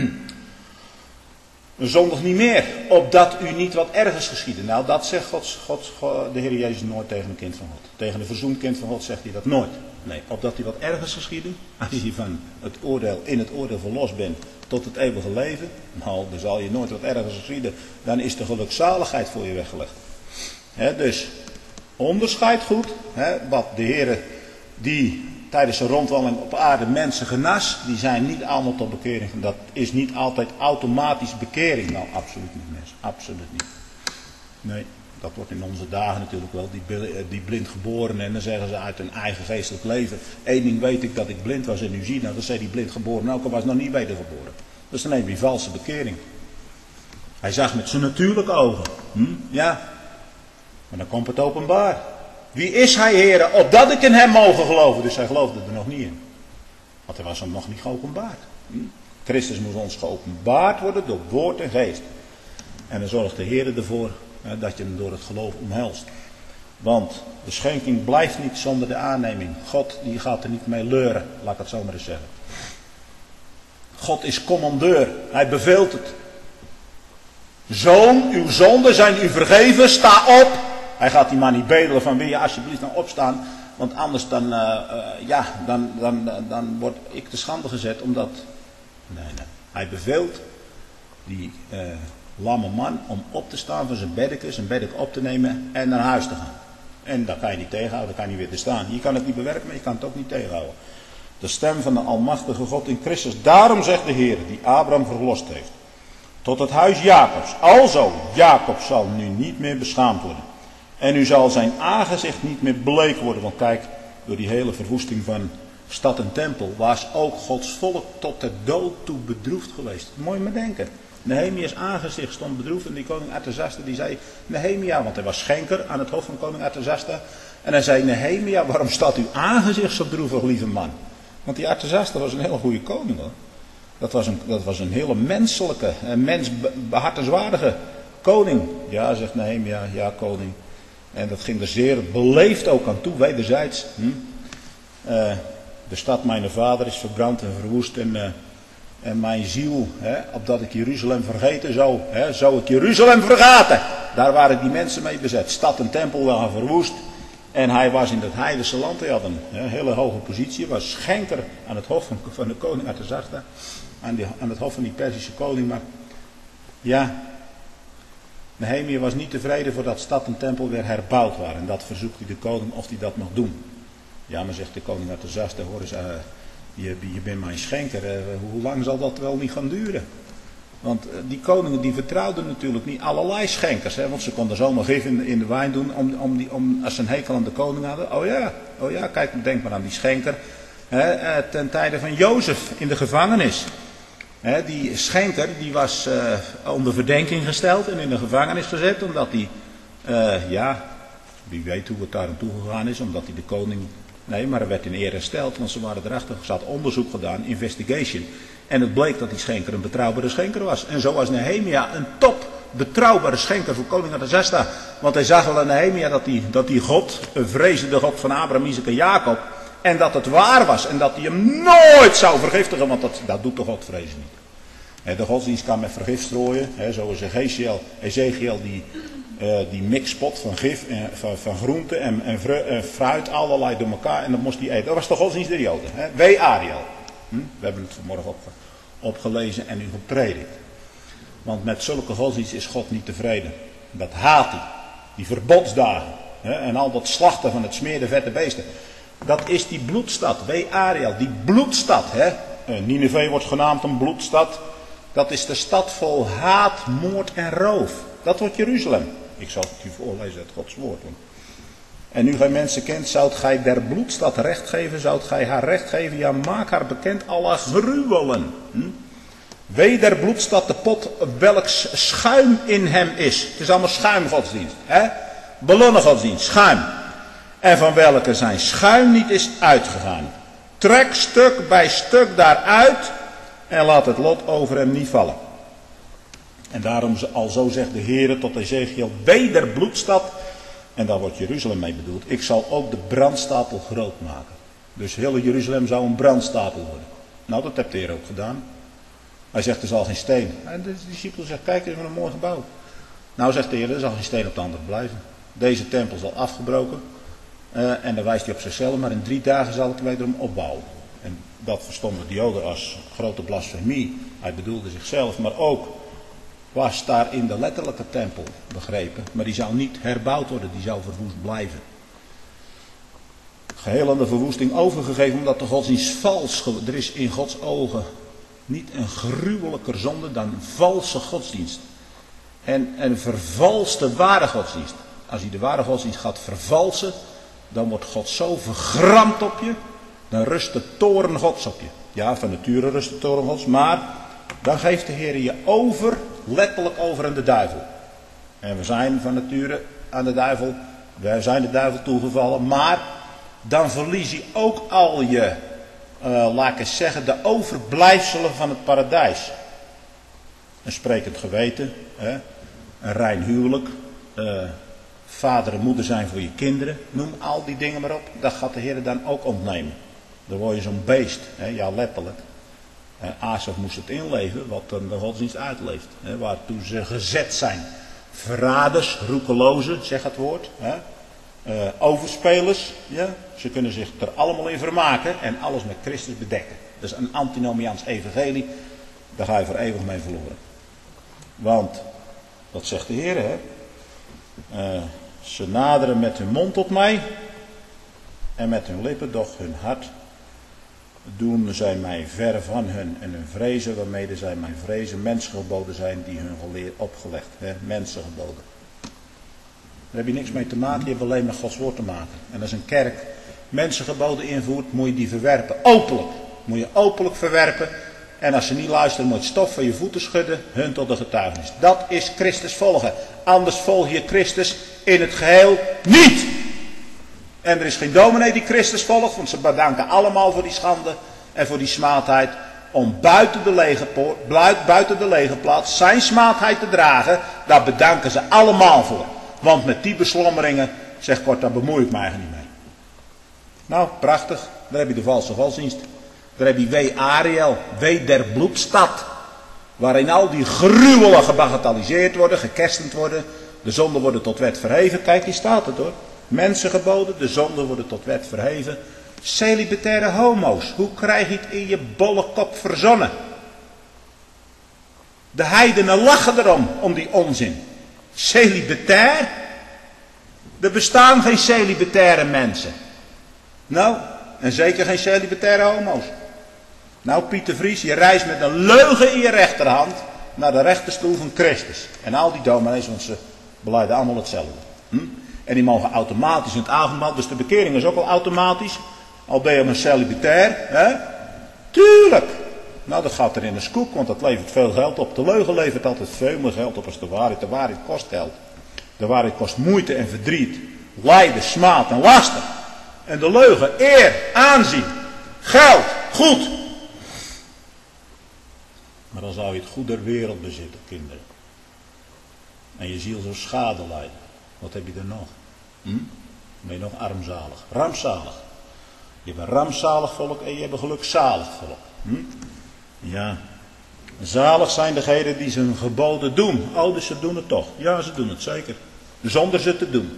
[SPEAKER 1] Zondag niet meer, opdat u niet wat ergers geschiedde. Nou, dat zegt de Heer Jezus nooit tegen een kind van God. Tegen een verzoend kind van God zegt hij dat nooit. Nee, opdat u wat ergers geschiedde. Als je van in het oordeel verlost bent tot het eeuwige leven. Nou, dan zal je nooit wat ergers geschieden. Dan is de gelukzaligheid voor je weggelegd. Dus onderscheid goed. Wat de Heer die tijdens zijn rondwandeling op aarde mensen genas, die zijn niet allemaal tot bekering. Dat is niet altijd automatisch bekering. Nou, absoluut niet, mensen. Absoluut niet. Nee, dat wordt in onze dagen natuurlijk wel. Die blind geboren en dan zeggen ze uit hun eigen geestelijk leven. Eén ding weet ik, dat ik blind was en nu zie. Nou, dat zei die blind geboren ook al was nog niet wedergeboren. Dus dan neem je valse bekering. Hij zag met zijn natuurlijke ogen. Ja, maar dan komt het openbaar. Wie is hij, Heere, opdat ik in hem mogen geloven? Dus hij geloofde er nog niet in. Want hij was hem nog niet geopenbaard. Christus moest ons geopenbaard worden door woord en geest. En dan zorgt de Heere ervoor dat je hem door het geloof omhelst. Want de schenking blijft niet zonder de aanneming. God die gaat er niet mee leuren, laat ik het zo maar eens zeggen. God is commandeur, hij beveelt het. Zoon, uw zonden zijn u vergeven, sta op. Hij gaat die man niet bedelen van wil je alsjeblieft nou opstaan. Want anders dan word ik te schande gezet. Omdat. Nee. Hij beveelt die lamme man om op te staan van zijn beddeke op te nemen en naar huis te gaan. En dat kan je niet tegenhouden, dat kan je niet weer te staan. Je kan het niet bewerken, maar je kan het ook niet tegenhouden. De stem van de almachtige God in Christus. Daarom zegt de Heer die Abraham verlost heeft. Tot het huis Jacobs. Alzo, Jacob zal nu niet meer beschaamd worden. En u zal zijn aangezicht niet meer bleek worden. Want kijk, door die hele verwoesting van stad en tempel was ook Gods volk tot de dood toe bedroefd geweest. Moet je maar denken. Nehemia's aangezicht stond bedroefd en die koning Artazasta die zei, Nehemia, want hij was schenker aan het hof van koning Artazasta. En hij zei, Nehemia, waarom staat uw aangezicht zo droevig, lieve man? Want die Artazasta was een hele goede koning hoor. Dat was een hele menselijke, mensbehartenswaardige koning. Ja, zegt Nehemia, ja koning. En dat ging er zeer beleefd ook aan toe, wederzijds. De stad mijn vader is verbrand en verwoest. En mijn ziel, opdat ik Jeruzalem vergeten zou ik Jeruzalem vergaten. Daar waren die mensen mee bezet. Stad en tempel waren verwoest. En hij was in het heidense land. Hij had een hele hoge positie. Was schenker aan het hof van de koning Artaxerxes. Aan het hof van die Perzische koning. Maar ja, Nehemia was niet tevreden voordat stad en tempel weer herbouwd waren. En dat verzoekt hij de koning of hij dat mag doen. Ja, maar zegt de koning Artaxerxes, hoor eens, je bent mijn schenker. Hoe lang zal dat wel niet gaan duren? Want die koningen die vertrouwden natuurlijk niet allerlei schenkers. Want ze konden zomaar gif in de wijn doen als ze een hekel aan de koning hadden. Oh ja, kijk, denk maar aan die schenker. Ten tijde van Jozef in de gevangenis. Die schenker die was onder verdenking gesteld en in de gevangenis gezet. Omdat hij, wie weet hoe het daar aan toe gegaan is. Omdat hij de koning... Nee, maar er werd in eer hersteld, want ze waren erachter. Er zat onderzoek gedaan, investigation. En het bleek dat die schenker een betrouwbare schenker was. En zo was Nehemia een top betrouwbare schenker voor koning Artaxerxes. Want hij zag wel aan Nehemia dat die God, een vrezende God van Abraham, Isaac en Jacob. En dat het waar was. En dat hij hem nooit zou vergiftigen, want dat doet de God vrezen niet. De godsdienst kan met vergif strooien. Zoals Ezekiel die mixpot van gif, van groente en fruit, allerlei door elkaar. En dat moest hij eten. Dat was de godsdienst der Joden. W. Ariel. We hebben het vanmorgen opgelezen en u gepredikt. Want met zulke godsdienst is God niet tevreden. Dat haat hij. Die verbodsdagen. En al dat slachten van het smeerde vette beesten. Dat is die bloedstad. W. Ariel. Die bloedstad. Nineveh wordt genaamd een bloedstad. Dat is de stad vol haat, moord en roof. Dat wordt Jeruzalem. Ik zal het u voorlezen uit Gods woord. En nu gij mensen kent, zoudt gij der bloedstad recht geven, zoudt gij haar recht geven, ja, maak haar bekend alle gruwelen. Wee der bloedstad de pot welks schuim in hem is. Het is allemaal schuimgodsdienst. Ballonnengodsdienst, schuim. En van welke zijn schuim niet is uitgegaan. Trek stuk bij stuk daaruit en laat het lot over hem niet vallen. En daarom, alzo zegt de Heere tot Ezekiel, wee der bloedstad. En daar wordt Jeruzalem mee bedoeld. Ik zal ook de brandstapel groot maken. Dus heel Jeruzalem zou een brandstapel worden. Nou, dat heeft de Heer ook gedaan. Hij zegt, er zal geen steen. En de discipel zegt, kijk eens, wat een mooi gebouw. Nou, zegt de Heer, er zal geen steen op de ander blijven. Deze tempel zal afgebroken. En dan wijst hij op zichzelf, maar in 3 dagen zal ik wederom opbouwen. En dat verstonden de Joden als grote blasfemie. Hij bedoelde zichzelf, maar ook was daar in de letterlijke tempel begrepen. Maar die zou niet herbouwd worden, die zou verwoest blijven. Geheel aan de verwoesting overgegeven omdat de godsdienst vals. Er is in Gods ogen niet een gruwelijker zonde dan een valse godsdienst. En een vervalste ware godsdienst. Als hij de ware godsdienst gaat vervalsen, dan wordt God zo vergramd op je. Dan rust de toorn Gods op je. Ja, van nature rust de toorn Gods, maar dan geeft de Heer je over, letterlijk over aan de duivel. En we zijn van nature aan de duivel, wij zijn de duivel toegevallen, maar dan verlies je ook al je, laat ik eens zeggen, de overblijfselen van het paradijs. Een sprekend geweten, een rein huwelijk, vader en moeder zijn voor je kinderen, noem al die dingen maar op, dat gaat de Heer dan ook ontnemen. Dan word je zo'n beest, ja letterlijk. Asaf moest het inleven wat dan de godsdienst uitleeft. Waartoe ze gezet zijn. Verraders, roekelozen, zeg het woord. Overspelers. Ja? Ze kunnen zich er allemaal in vermaken en alles met Christus bedekken. Dat is een antinomiaans evangelie. Daar ga je voor eeuwig mee verloren. Want, dat zegt de Heer, ze naderen met hun mond tot mij en met hun lippen, doch hun hart doen zij mij ver van hun en hun vrezen waarmede zij mij vrezen mensgeboden zijn die hun geleerd opgelegd. Mensengeboden. Daar heb je niks mee te maken, je hebt alleen met Gods woord te maken. En als een kerk mensengeboden invoert, moet je die verwerpen. Openlijk. Moet je openlijk verwerpen. En als ze niet luisteren, moet je stof van je voeten schudden, hun tot de getuigenis. Dat is Christus volgen. Anders volg je Christus in het geheel niet. En er is geen dominee die Christus volgt, want ze bedanken allemaal voor die schande en voor die smaadheid. Om buiten de legerplaats zijn smaadheid te dragen, daar bedanken ze allemaal voor. Want met die beslommeringen Zeg kort, daar bemoei ik me eigenlijk niet mee. Nou, prachtig. Daar heb je de valse godsdienst. Daar heb je W. Ariel, W. der bloedstad. Waarin al die gruwelen gebagatelliseerd worden, gekerstend worden. De zonden worden tot wet verheven. Kijk, hier staat het hoor. Mensengeboden, de zonden worden tot wet verheven. Celibataire homo's. Hoe krijg je het in je bolle kop verzonnen? De heidenen lachen erom, om die onzin. Celibatair? Er bestaan geen celibataire mensen. Nou, en zeker geen celibataire homo's. Nou, Pieter Vries, je reist met een leugen in je rechterhand naar de rechterstoel van Christus. En al die dominees, want ze belijden allemaal hetzelfde. En die mogen automatisch in het avondmaal, dus de bekering is ook al automatisch. Al ben je een celibatair, hè? Tuurlijk. Nou, dat gaat er in een scoop, want dat levert veel geld op. De leugen levert altijd veel meer geld op als de waarheid. De waarheid kost geld. De waarheid kost moeite en verdriet. Lijden, smaad en laster. En de leugen, eer, aanzien, geld, goed. Maar dan zou je het goed der wereld bezitten, kinderen. En je ziel zo schade lijden. Wat heb je er nog? Dan ben je nog armzalig. Rampzalig. Je hebt een rampzalig volk en je hebt een gelukzalig volk. Ja. Zalig zijn degenen die zijn geboden doen. Oh, dus ze doen het toch. Ja, ze doen het zeker. Zonder ze te doen.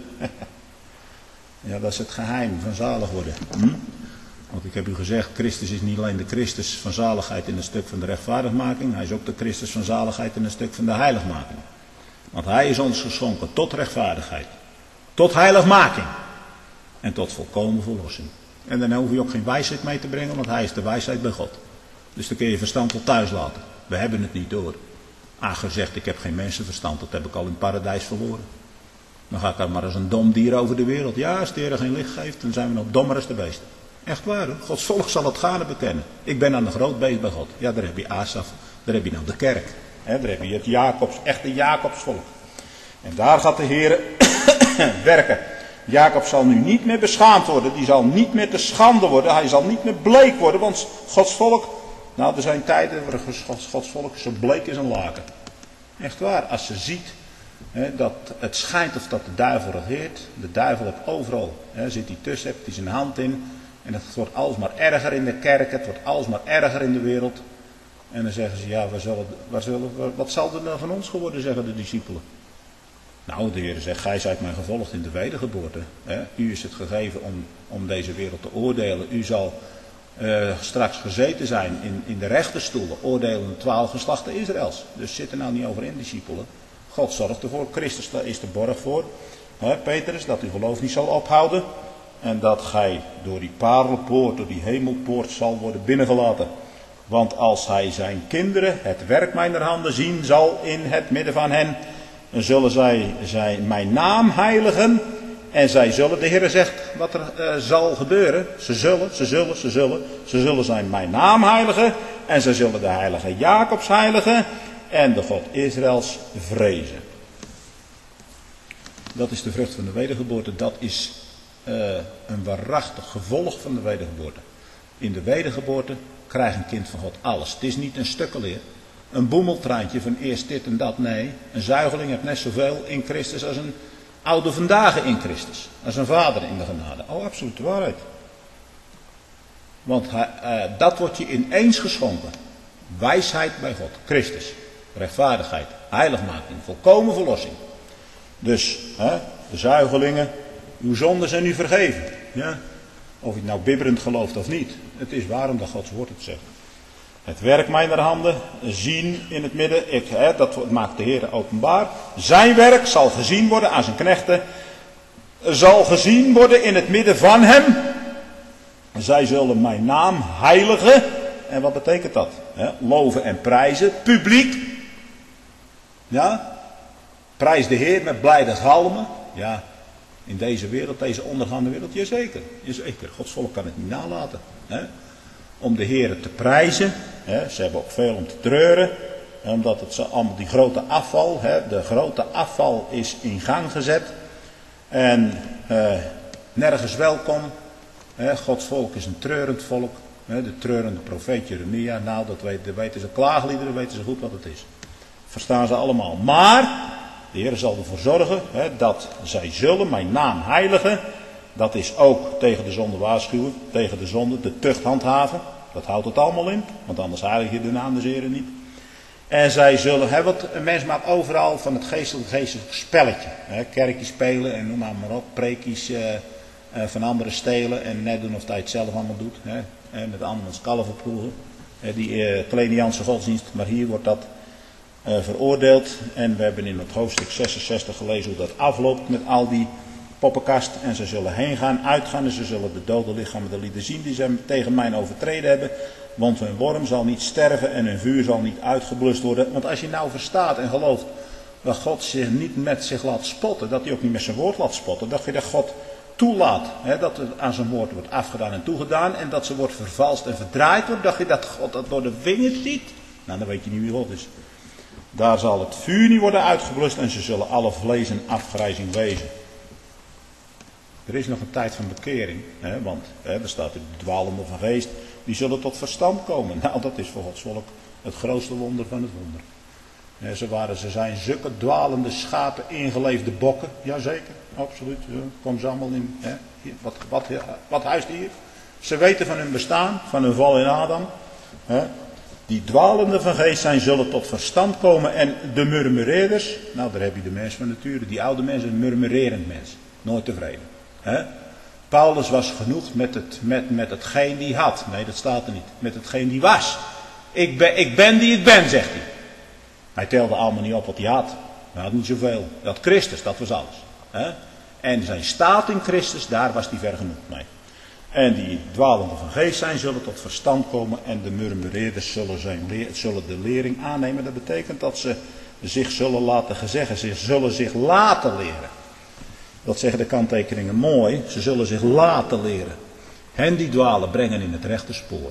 [SPEAKER 1] Ja, dat is het geheim van zalig worden. Want ik heb u gezegd, Christus is niet alleen de Christus van zaligheid in het stuk van de rechtvaardigmaking. Hij is ook de Christus van zaligheid in het stuk van de heiligmaking. Want hij is ons geschonken tot rechtvaardigheid. Tot heiligmaking. En tot volkomen verlossing. En dan hoef je ook geen wijsheid mee te brengen, want hij is de wijsheid bij God. Dus dan kun je je verstand wel thuis laten. We hebben het niet door. Ager zegt, ik heb geen mensenverstand, dat heb ik al in het paradijs verloren. Dan ga ik dan maar als een dom dier over de wereld. Ja, als de Heer geen licht geeft, dan zijn we nog dommer als de beesten. Echt waar hoor. Gods volk zal het gaarne bekennen. Ik ben aan de groot beest bij God. Ja, daar heb je Asaf. Daar heb je nou de kerk. Daar heb je het echte Jacobsvolk. En daar gaat de Heer werken. Jacob zal nu niet meer beschaamd worden. Die zal niet meer te schande worden. Hij zal niet meer bleek worden. Want Gods volk. Nou, er zijn tijden waar Gods volk zo bleek is een laken. Echt waar. Als ze ziet dat het schijnt of dat de duivel regeert. De duivel heeft overal. Zit hij tussen. Heeft hij zijn hand in. En het wordt alsmaar erger in de kerk. Het wordt alsmaar erger in de wereld. En dan zeggen ze, ja, wat zal er nou van ons geworden, zeggen de discipelen. Nou, de Heer zegt, gij zijt mij gevolgd in de wedergeboorte. U is het gegeven om deze wereld te oordelen. U zal straks gezeten zijn in de rechterstoelen, oordelen de 12 geslachten Israëls. Dus zit er nou niet over in, discipelen. God zorgt ervoor, Christus is de borg voor. Petrus, dat uw geloof niet zal ophouden. En dat gij door die parelpoort, door die hemelpoort zal worden binnengelaten. Want als hij zijn kinderen het werk mijner handen zien zal in het midden van hen, dan zullen zij mijn naam heiligen. En zij zullen, de Heer zegt wat er zal gebeuren. Ze zullen zijn mijn naam heiligen. En zij zullen de heilige Jacobs heiligen. En de God Israëls vrezen. Dat is de vrucht van de wedergeboorte. Dat is een waarachtig gevolg van de wedergeboorte. In de wedergeboorte krijgt een kind van God alles. Het is niet een stukkenleer. Een boemeltreintje van eerst dit en dat. Nee, een zuigeling heeft net zoveel in Christus als een oude vandaag in Christus. Als een vader in de genade. Oh, absoluut de waarheid. Want dat wordt je ineens geschonken. Wijsheid bij God. Christus. Rechtvaardigheid. Heiligmaking. Volkomen verlossing. Dus, de zuigelingen. Uw zonden zijn u vergeven. Ja. Of je het nou bibberend gelooft of niet. Het is waarom dat Gods woord het zegt. Het werk mijner handen zien in het midden. Dat maakt de Heer openbaar. Zijn werk zal gezien worden aan zijn knechten. Zal gezien worden in het midden van hem. Zij zullen mijn naam heiligen. En wat betekent dat? Loven en prijzen. Publiek. Ja. Prijs de Heer met blijde galmen. Ja. In deze wereld, deze ondergaande wereld, jazeker. Gods volk kan het niet nalaten. Om de Heer te prijzen. Ze hebben ook veel om te treuren. Omdat het allemaal die grote afval. De grote afval is in gang gezet. En nergens welkom. Gods volk is een treurend volk. De treurende profeet Jeremia. Nou, dat weten ze klaagliederen, weten ze goed wat het is. Verstaan ze allemaal. Maar De Heer zal ervoor zorgen dat zij zullen mijn naam heiligen. Dat is ook tegen de zonde waarschuwen, tegen de zonde, de tucht handhaven. Dat houdt het allemaal in, want anders heilig je de naam des Heren niet. En zij zullen, want een mens maakt overal van het geestelijk spelletje. Kerkjes spelen en noem maar op, preekjes van anderen stelen en net doen of hij het zelf allemaal doet. Met andermans kalf opvoeren. Die Kleniaanse godsdienst, maar hier wordt dat veroordeeld. En we hebben in het hoofdstuk 66 gelezen hoe dat afloopt met al die poppenkast. En ze zullen heen gaan, uitgaan en ze zullen de dode lichamen de lieden zien die ze tegen mij overtreden hebben. Want hun worm zal niet sterven en hun vuur zal niet uitgeblust worden. Want als je nou verstaat en gelooft dat God zich niet met zich laat spotten, dat hij ook niet met zijn woord laat spotten, dat je dat God toelaat, dat het aan zijn woord wordt afgedaan en toegedaan en dat ze wordt vervalst en verdraaid wordt, dat je dat God dat door de vingers ziet, nou dan weet je niet wie God is. Daar zal het vuur niet worden uitgeblust en ze zullen alle vlees en afgrijzing wezen. Er is nog een tijd van bekering, want er staat in de dwalende van geest, die zullen tot verstand komen. Nou, dat is voor Gods volk het grootste wonder van het wonder. Ze zijn zulke dwalende schapen, ingeleefde bokken. Jazeker, absoluut. Komen ze allemaal in. Wat huist hier? Ze weten van hun bestaan, van hun val in Adam. Die dwalende van geest zijn, zullen tot verstand komen. En de murmureerders, nou daar heb je de mens van nature. Die oude mens, een murmurerend mens. Nooit tevreden. Paulus was genoeg met hetgeen die had. Nee, dat staat er niet. Met hetgeen die was. Ik ben die ik ben, zegt hij. Hij telde allemaal niet op wat hij had. Hij had niet zoveel. Dat Christus, dat was alles. En zijn staat in Christus, daar was hij ver genoeg mee. En die dwalende van geest zijn, zullen tot verstand komen. En de murmureerders zullen de lering aannemen. Dat betekent dat ze zich zullen laten gezeggen. Ze zullen zich laten leren. Dat zeggen de kanttekeningen mooi. Ze zullen zich laten leren. Hen die dwalen brengen in het rechte spoor.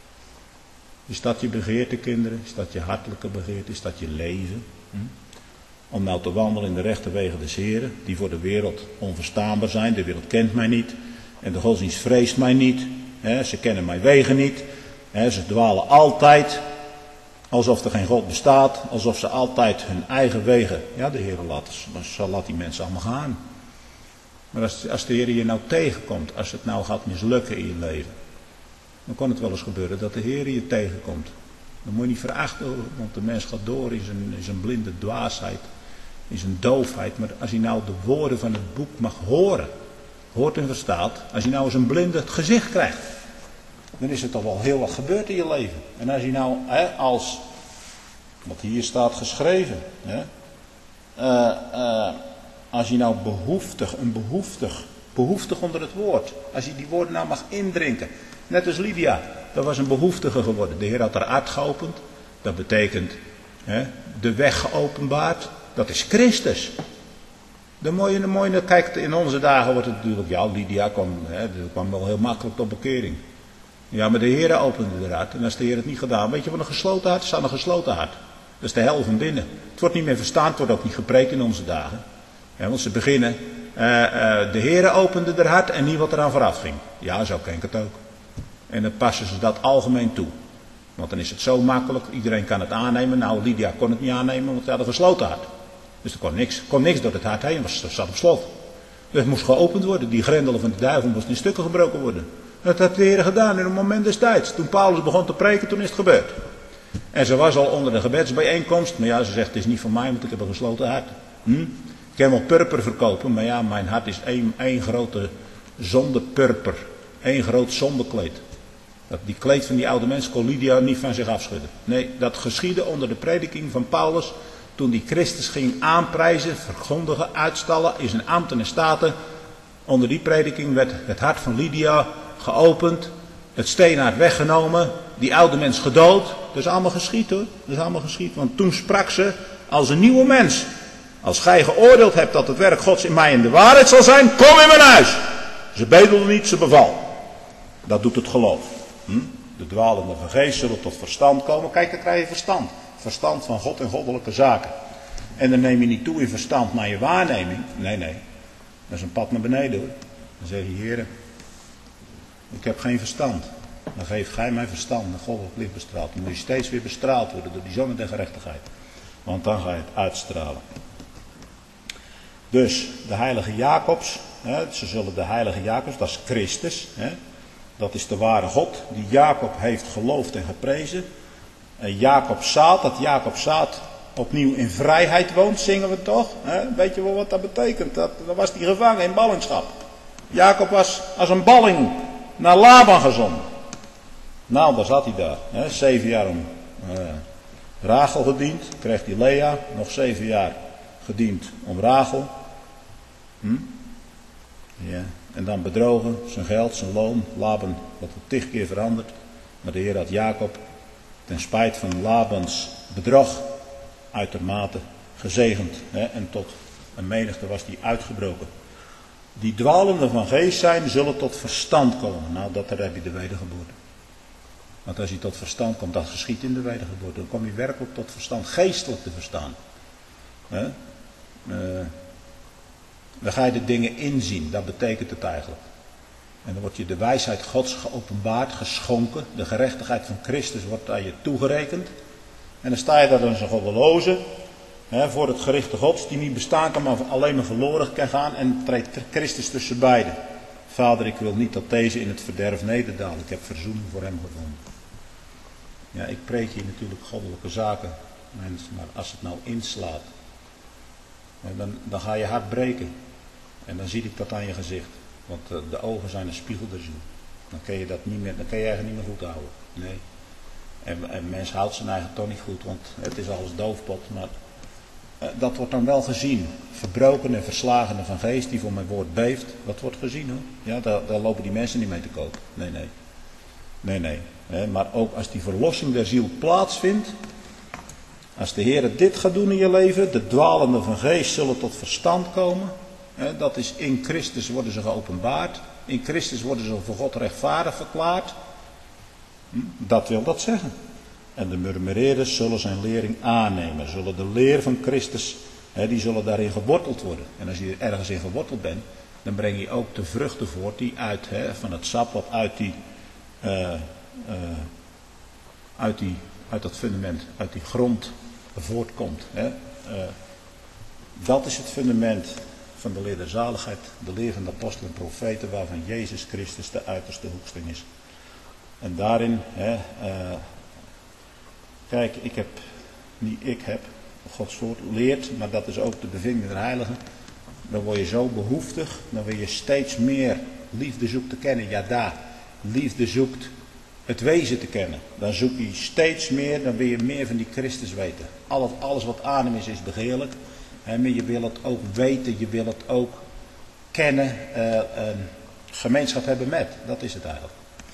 [SPEAKER 1] Is dat je begeerte, kinderen? Is dat je hartelijke begeerte? Is dat je leven? Om nou te wandelen in de rechte wegen des Heren, die voor de wereld onverstaanbaar zijn. De wereld kent mij niet. En de godsdienst vreest mij niet. Ze kennen mijn wegen niet. Ze dwalen altijd. Alsof er geen God bestaat. Alsof ze altijd hun eigen wegen. Ja, de Heer laat die mensen allemaal gaan. Maar als de Heer je nou tegenkomt. Als het nou gaat mislukken in je leven. Dan kan het wel eens gebeuren dat de Heer je tegenkomt. Dan moet je niet verachten, want de mens gaat door in zijn blinde dwaasheid, in zijn doofheid. Maar als hij nou de woorden van het boek mag horen, hoort en verstaat, als hij nou eens een blinde het gezicht krijgt, dan is er toch wel heel wat gebeurd in je leven. En als hij nou, wat hier staat geschreven, als je nou behoeftig onder het woord, als je die woorden nou mag indrinken. Net als Lydia, dat was een behoeftige geworden. De Heer had haar hart geopend. Dat betekent de weg geopenbaard. Dat is Christus. De mooie, kijk, in onze dagen wordt het natuurlijk, ja, Lydia kwam wel heel makkelijk tot bekering. Ja, maar de Heer opende haar hart. En als de Heer het niet gedaan, weet je wat een gesloten hart is? Een gesloten hart. Dat is de hel van binnen. Het wordt niet meer verstaan, het wordt ook niet gepreekt in onze dagen. Want ze beginnen, de Heer opende haar hart en niet wat eraan vooraf ging. Ja, zo ken ik het ook. En dan passen ze dat algemeen toe. Want dan is het zo makkelijk, iedereen kan het aannemen. Nou, Lydia kon het niet aannemen, want hij had een gesloten hart. Dus er kon niks door het hart heen, het zat op slot. Dus het moest geopend worden, die grendelen van de duivel moesten in stukken gebroken worden. Dat had de Heer gedaan in een moment des tijds. Toen Paulus begon te preken, toen is het gebeurd. En ze was al onder de gebedsbijeenkomst, maar ja, ze zegt, het is niet van mij, want ik heb een gesloten hart. Ik kan wel purper verkopen, maar ja, mijn hart is één grote zondepurper. Eén groot zondekleed. Die kleed van die oude mens kon Lydia niet van zich afschudden. Nee, dat geschiedde onder de prediking van Paulus. Toen die Christus ging aanprijzen, verkondigen, uitstallen in zijn ambten en staten. Onder die prediking werd het hart van Lydia geopend. Het steenhart weggenomen. Die oude mens gedood. Dat is allemaal geschied hoor. Dat is allemaal geschied. Want toen sprak ze als een nieuwe mens. Als gij geoordeeld hebt dat het werk Gods in mij in de waarheid zal zijn. Kom in mijn huis. Ze bedelde niet, ze beval. Dat doet het geloof. De dwalende van geest zullen tot verstand komen. Kijk, dan krijg je verstand. Verstand van God en goddelijke zaken. En dan neem je niet toe in verstand naar je waarneming. Nee. Dat is een pad naar beneden hoor. Dan zeg je, Heer, ik heb geen verstand. Dan geef gij mij verstand en goddelijk licht bestraalt. Dan moet je steeds weer bestraald worden door die zon der gerechtigheid. Want dan ga je het uitstralen. Dus de heilige Jacobs, ze zullen de heilige Jacobs, dat is Christus, dat is de ware God, die Jacob heeft geloofd en geprezen. En Jacob's zaad, dat Jacob's zaad opnieuw in vrijheid woont, zingen we toch? Weet je wel wat dat betekent? Dan was hij gevangen in ballingschap. Jacob was als een balling naar Laban gezonden. Nou, daar zat hij daar. 7 jaar om Rachel gediend, kreeg hij Lea, nog 7 jaar gediend om Rachel. Ja. En dan bedrogen, zijn geld, zijn loon. Laban had het 10 keer veranderd. Maar de Heer had Jacob ten spijt van Labans bedrog uitermate gezegend. En tot een menigte was die uitgebroken. Die dwalenden van geest zijn, zullen tot verstand komen. Nou, daar heb je de wedergeboorte. Want als je tot verstand komt, dat geschiet in de wedergeboorte. Dan kom je werkelijk tot verstand, geestelijk te verstaan. Dan ga je de dingen inzien, dat betekent het eigenlijk. En dan wordt je de wijsheid Gods geopenbaard, geschonken. De gerechtigheid van Christus wordt aan je toegerekend. En dan sta je daar als een goddeloze, voor het gerichte Gods, die niet bestaan kan, maar alleen maar verloren kan gaan. En treedt Christus tussen beiden. Vader, ik wil niet dat deze in het verderf nederdalen. Ik heb verzoening voor hem gevonden. Ja, ik preek hier natuurlijk goddelijke zaken, mensen, maar als het nou inslaat, dan ga je hart breken. En dan zie ik dat aan je gezicht. Want de ogen zijn een spiegel der ziel. Dan kun je dat niet meer, dan kun je eigenlijk niet meer goed houden. Nee. En mens houdt zijn eigen toch niet goed, want het is alles doofpot. Maar dat wordt dan wel gezien. Verbroken en verslagene van geest die voor mijn woord beeft. Dat wordt gezien hoor. Ja, daar lopen die mensen niet mee te koop. Nee. Maar ook als die verlossing der ziel plaatsvindt. Als de Heer dit gaat doen in je leven. De dwalenden van geest zullen tot verstand komen. Dat is in Christus worden ze geopenbaard. In Christus worden ze voor God rechtvaardig verklaard. Dat wil dat zeggen. En de murmureerders zullen zijn lering aannemen. Zullen de leer van Christus, die zullen daarin geworteld worden. En als je ergens in geworteld bent, dan breng je ook de vruchten voort die uit, van het sap wat uit dat fundament, uit die grond voortkomt. Dat is het fundament van de leer der zaligheid, de leer van de apostelen en profeten, waarvan Jezus Christus de uiterste hoeksteen is. En daarin, kijk, ik heb, Gods woord leert, maar dat is ook de bevinding der heiligen. Dan word je zo behoeftig, dan wil je steeds meer liefde zoekt te kennen. Ja, daar, liefde zoekt het wezen te kennen. Dan zoek je steeds meer, dan wil je meer van die Christus weten. Alles wat aan hem is begeerlijk. Maar je wil het ook weten, je wil het ook kennen, gemeenschap hebben met. Dat is het eigenlijk.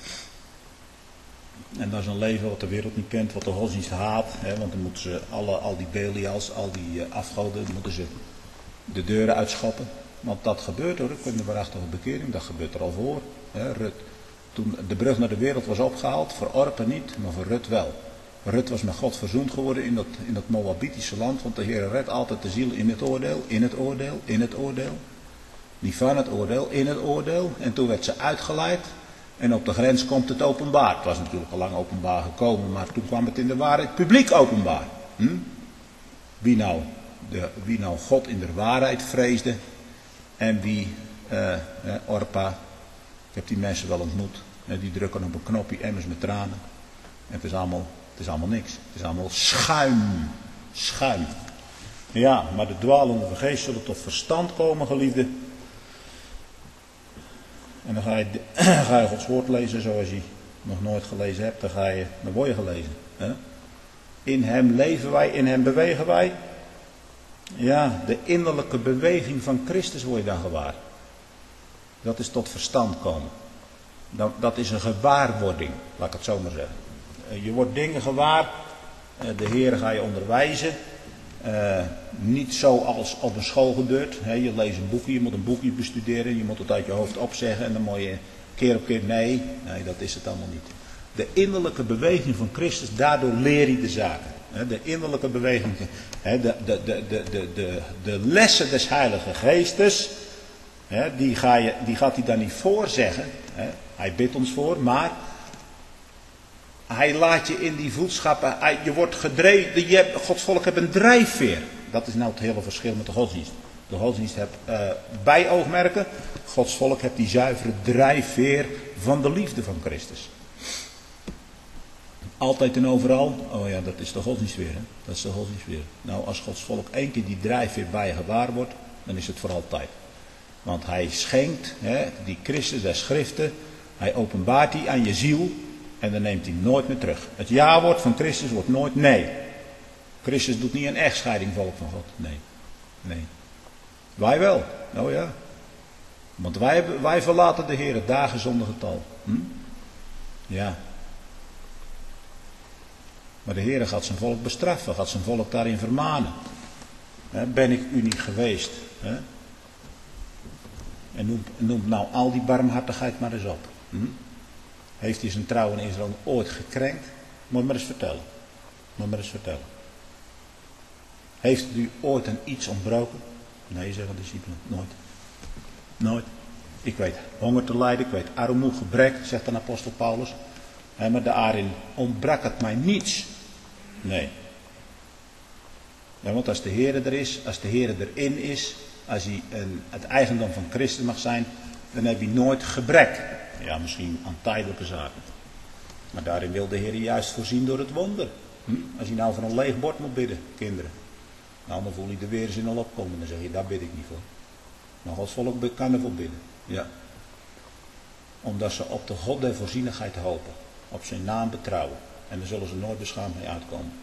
[SPEAKER 1] En dat is een leven wat de wereld niet kent, wat de godsdienst haat. Want dan moeten ze al die Belials, al die afgoden, moeten ze de deuren uitschoppen. Want dat gebeurt hoor, ik ben de waarachtige bekering, dat gebeurt er al voor. Toen de brug naar de wereld was opgehaald, voor Orpa niet, maar voor Rut wel. Rut was met God verzoend geworden in dat Moabitische land, want de Heer redt altijd de ziel in het oordeel, in het oordeel, in het oordeel. Niet van het oordeel, in het oordeel. En toen werd ze uitgeleid. En op de grens komt het openbaar. Het was natuurlijk al lang openbaar gekomen, maar toen kwam het in de waarheid publiek openbaar. Wie nou God in de waarheid vreesde en wie Orpa, ik heb die mensen wel ontmoet, die drukken op een knopje, emmers met tranen. En het is allemaal niks. Het is allemaal schuim. Ja, maar de dwalende van geest zullen tot verstand komen, geliefde. En dan ga je Gods woord lezen zoals je nog nooit gelezen hebt. Dan word je gelezen. In hem leven wij, in hem bewegen wij. Ja, de innerlijke beweging van Christus word je dan gewaar. Dat is tot verstand komen. Dat is een gewaarwording, laat ik het zo maar zeggen. Je wordt dingen gewaar. De Heer ga je onderwijzen. Niet zoals op een school gebeurt. Je leest een boekje, je moet een boekje bestuderen. Je moet het uit je hoofd opzeggen. En dan moet je keer op keer, nee, dat is het allemaal niet. De innerlijke beweging van Christus, daardoor leer je de zaken. De innerlijke beweging, de lessen des Heilige Geestes, die gaat hij dan niet voorzeggen. Hij bidt ons voor, maar hij laat je in die voetschappen, je wordt gedreven, Gods volk heeft een drijfveer. Dat is nou het hele verschil met de godsdienst. de godsdienst hebt bij oogmerken. Gods volk hebt die zuivere drijfveer van de liefde van Christus. Altijd en overal. Oh ja, dat is de godsdienstweer. Hè? Dat is de godsdienstweer. Nou, als Gods volk één keer die drijfveer bij je gewaar wordt, dan is het voor altijd. Want hij schenkt die Christus der schriften. Hij openbaart die aan je ziel. En dan neemt hij nooit meer terug. Het ja-woord van Christus wordt nooit nee. Christus doet niet een echtscheiding, volk van God. Nee. Wij wel. Oh ja. Want wij verlaten de Heer dagen zonder getal. Ja. Maar de Heer gaat zijn volk bestraffen. Gaat zijn volk daarin vermanen. Ben ik u niet geweest? En noemt nou al die barmhartigheid maar eens op. Heeft hij zijn trouw in Israël ooit gekrenkt? Moet maar eens vertellen. Heeft u ooit aan iets ontbroken? Nee, zeggen de discipelen. Nooit. Ik weet honger te lijden, ik weet armoede, gebrek, zegt de apostel Paulus. Maar daarin ontbrak het mij niets. Nee. Ja, want als de Heer er is, als de Heer erin is, als hij het eigendom van Christus mag zijn, dan heb je nooit gebrek. Ja, misschien aan tijdelijke zaken. Maar daarin wil de Heer juist voorzien door het wonder. Als je nou voor een leeg bord moet bidden, kinderen. Nou, dan voel je de weerzin al opkomen. Dan zeg je, daar bid ik niet voor. Maar Gods volk kan ervoor bidden. Ja. Omdat ze op de God der voorzienigheid hopen. Op zijn naam betrouwen. En daar zullen ze nooit beschaamd mee uitkomen.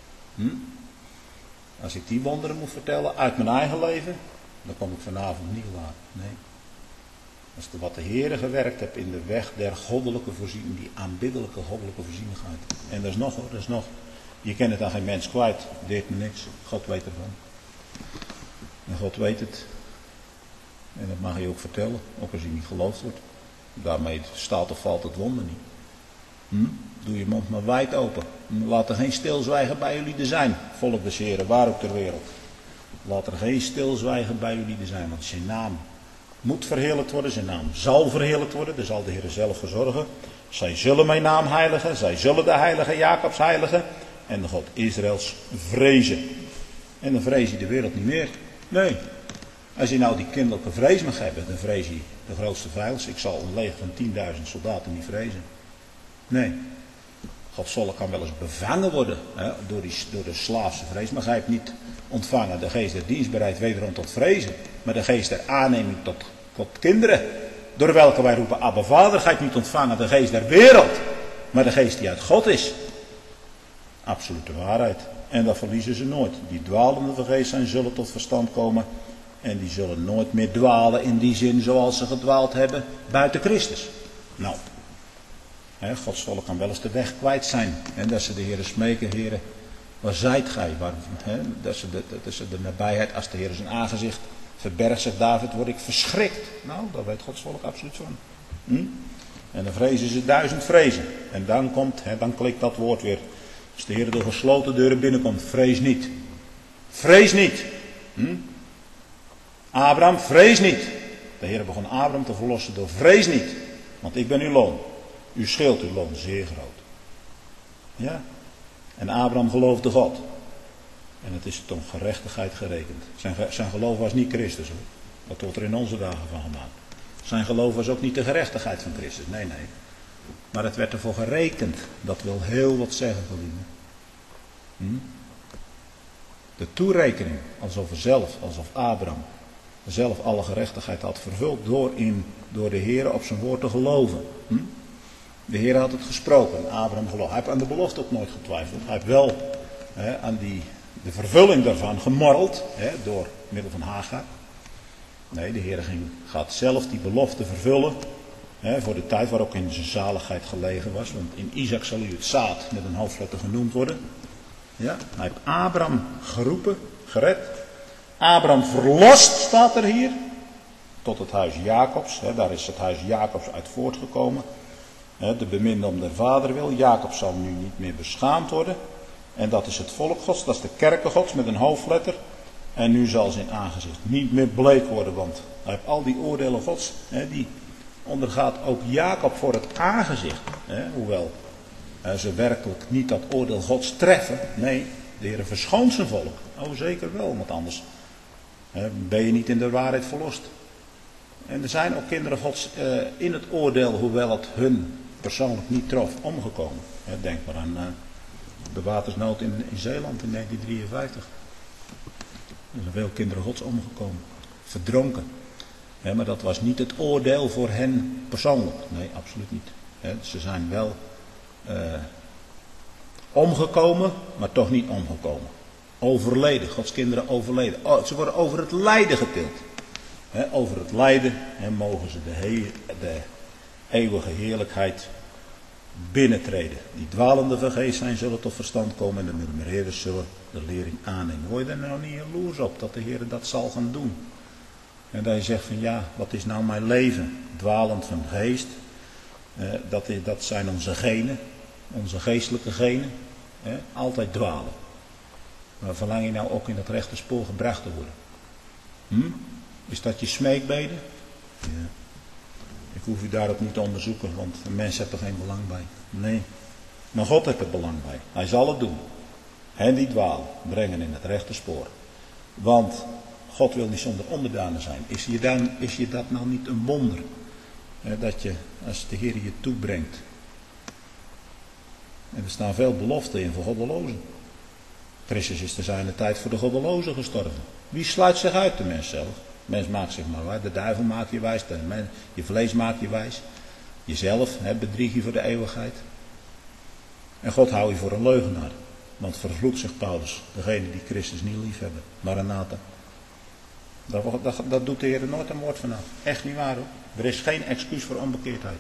[SPEAKER 1] Als ik die wonderen moet vertellen uit mijn eigen leven, dan kom ik vanavond niet klaar. Nee. Als wat de Heere gewerkt heeft in de weg der goddelijke voorziening, die aanbiddelijke goddelijke voorzienigheid. En dat is nog hoor, dat is nog. Je kent het aan geen mens kwijt, deed me niks. God weet ervan. En God weet het. En dat mag je ook vertellen, ook als je niet geloofd wordt. Daarmee staat of valt het wonder niet. Doe je mond maar wijd open. Laat er geen stilzwijgen bij jullie er zijn, volk des Heren, waar ook ter wereld. Laat er geen stilzwijgen bij jullie er zijn, want zijn naam moet verheerlijkt worden, zijn naam zal verheerlijkt worden, daar zal de Heer zelf voor zorgen. Zij zullen mijn naam heiligen, zij zullen de heilige Jacobs heiligen en de God Israëls vrezen. En dan vrees je de wereld niet meer. Nee. Als je nou die kinderlijke vrees mag hebben, dan vrees je de grootste vijand. Ik zal een leger van 10.000 soldaten niet vrezen. Nee. Gods volk kan wel eens bevangen worden door de slaafse vrees, maar gij hebt niet ontvangen de geest der dienstbaarheid wederom tot vrezen, maar de geest der aanneming tot kinderen, door welke wij roepen Abba Vader. Gij hebt niet ontvangen de geest der wereld, maar de geest die uit God is. Absolute waarheid. En dat verliezen ze nooit. Die dwalende van geest zijn, zullen tot verstand komen en die zullen nooit meer dwalen in die zin zoals ze gedwaald hebben buiten Christus. Nou. Gods volk kan wel eens de weg kwijt zijn. En dat ze de Heere smeken, Heere, waar zijt gij? Dat ze de nabijheid, als de Heere zijn aangezicht verbergt, zegt David, word ik verschrikt. Nou, daar weet Gods volk absoluut van. En dan vrezen ze 1000 vrezen. En dan klikt dat woord weer. Als de Heere door gesloten deuren binnenkomt, vrees niet. Vrees niet. Abraham, vrees niet. De Heere begon Abraham te verlossen door vrees niet. Want ik ben uw loon. U scheelt uw loon zeer groot. Ja. En Abraham geloofde God. En het is tot gerechtigheid gerekend. Zijn geloof was niet Christus hoor. Dat wordt er in onze dagen van gemaakt. Zijn geloof was ook niet de gerechtigheid van Christus. Nee. Maar het werd ervoor gerekend. Dat wil heel wat zeggen, geliefden. De toerekening. Alsof Abraham zelf alle gerechtigheid had vervuld. Door de Heer op zijn woord te geloven. De Heer had het gesproken. Abraham geloofde. Hij heeft aan de belofte ook nooit getwijfeld. Hij heeft wel aan de vervulling daarvan gemorreld. Door middel van Hagar. Nee, de Heer gaat zelf die belofte vervullen. Voor de tijd waar ook in zijn zaligheid gelegen was. Want in Isaac zal u het zaad met een hoofdletter genoemd worden. Ja, hij heeft Abraham geroepen, gered. Abraham verlost, staat er hier. Tot het huis Jacobs. Daar is het huis Jacobs uit voortgekomen. De beminde om der vader wil. Jacob zal nu niet meer beschaamd worden. En dat is het volk Gods. Dat is de kerken Gods met een hoofdletter. En nu zal zijn aangezicht niet meer bleek worden. Want hij heeft al die oordelen Gods. Die ondergaat ook Jacob voor het aangezicht. Hoewel ze werkelijk niet dat oordeel Gods treffen. Nee, de Heer verschoont zijn volk. Oh zeker wel. Want anders Ben je niet in de waarheid verlost? En er zijn ook kinderen Gods in het oordeel, hoewel het hun persoonlijk niet trof, omgekomen. Denk maar aan de watersnood in Zeeland in 1953. Er zijn veel kinderen Gods omgekomen, verdronken. Maar dat was niet het oordeel voor hen persoonlijk. Nee, absoluut niet. Ze zijn wel omgekomen, maar toch niet omgekomen. Overleden, Gods kinderen overleden. Ze worden over het lijden getild. Over het lijden mogen ze de eeuwige heerlijkheid binnentreden. Die dwalende vergeest zijn, zullen tot verstand komen en de murmureerders zullen de lering aannemen. Word je er nou niet jaloers op dat de Heer dat zal gaan doen? En dat je zegt van ja, wat is nou mijn leven? Dwalend van geest. Dat zijn onze genen, onze geestelijke genen. Altijd dwalen. Maar verlang je nou ook in het rechte spoor gebracht te worden? Is dat je smeekbede? Ja. Ik hoef u daarop niet te onderzoeken, want de mens heeft er geen belang bij. Nee, maar God heeft er belang bij. Hij zal het doen. Hen die dwalen, brengen in het rechte spoor. Want God wil niet zonder onderdanen zijn. Is je dat nou niet een wonder? Dat je, als de Heer je toebrengt. En er staan veel beloften in voor goddelozen. Christus is te zijner tijd voor de goddelozen gestorven. Wie sluit zich uit? De mens zelf. De mens maakt zich maar wijs. De duivel maakt je wijs. Je vlees maakt je wijs. Jezelf bedrieg je voor de eeuwigheid. En God houdt je voor een leugenaar. Want vervloekt, zegt Paulus, degene die Christus niet lief hebben. Maranatha. Dat doet de Heer er nooit een woord vanaf. Echt niet waar hoor. Er is geen excuus voor onbekeerdheid.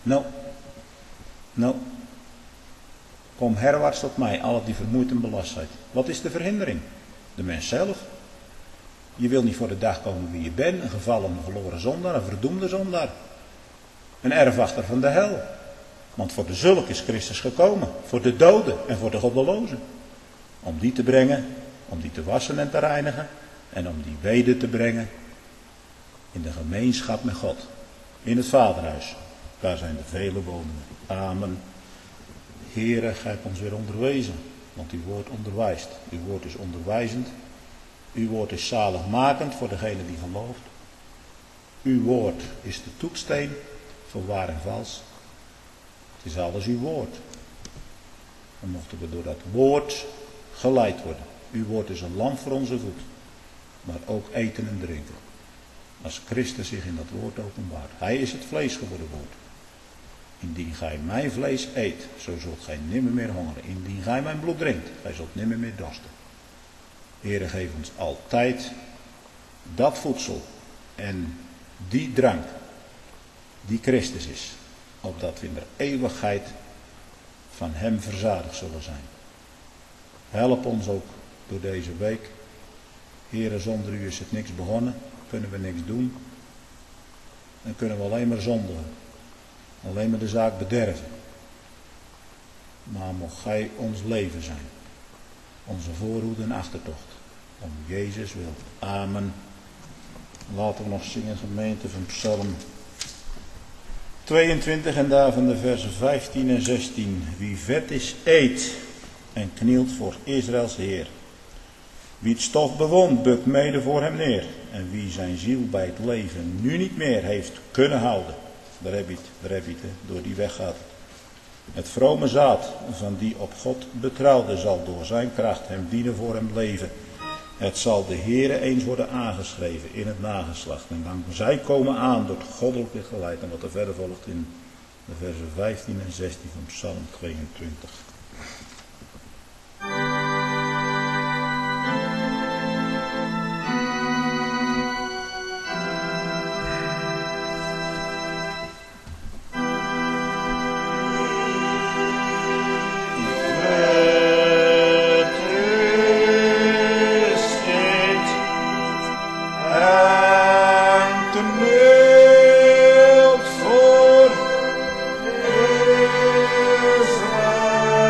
[SPEAKER 1] No. Kom herwaarts tot mij, alle die vermoeid en belast zijn. Wat is de verhindering? De mens zelf. Je wil niet voor de dag komen wie je bent. Een gevallen, verloren zondaar, een verdoemde zondaar. Een erfwachter van de hel. Want voor de zulk is Christus gekomen. Voor de doden en voor de goddelozen. Om die te brengen, om die te wassen en te reinigen. En om die weder te brengen in de gemeenschap met God. In het Vaderhuis. Daar zijn de vele woningen. Amen. Heere, gij hebt ons weer onderwezen. Want uw woord onderwijst. Uw woord is onderwijzend. Uw woord is zaligmakend voor degene die gelooft. Uw woord is de toetssteen voor waar en vals. Het is alles uw woord. Dan mochten we door dat woord geleid worden. Uw woord is een lamp voor onze voet. Maar ook eten en drinken. Als Christus zich in dat woord openbaart. Hij is het vlees geworden woord. Indien gij mijn vlees eet, zo zult gij nimmer meer hongeren. Indien gij mijn bloed drinkt, gij zult nimmer meer dorsten. Heere, geef ons altijd dat voedsel en die drank die Christus is. Opdat we in de eeuwigheid van hem verzadigd zullen zijn. Help ons ook door deze week. Heere, zonder u is het niks begonnen. Kunnen we niks doen. Dan kunnen we alleen maar zondigen. Alleen maar de zaak bederven. Maar mocht gij ons leven zijn. Onze voorhoede en achtertocht. Om Jezus wil. Amen. Laten we nog zingen, gemeente, van Psalm 22 en daarvan de versen 15 en 16. Wie vet is, eet en knielt voor Israëls Heer. Wie het stof bewoont, bukt mede voor hem neer. En wie zijn ziel bij het leven nu niet meer heeft kunnen houden. Daar heb je het, door die weg gaat. Het vrome zaad van die op God betrouwde zal door zijn kracht hem dienen voor hem leven. Het zal de Heere eens worden aangeschreven in het nageslacht. En dan zij komen aan door het goddelijke geleid. En wat er verder volgt in de versen 15 en 16 van Psalm 22.
[SPEAKER 2] Israel.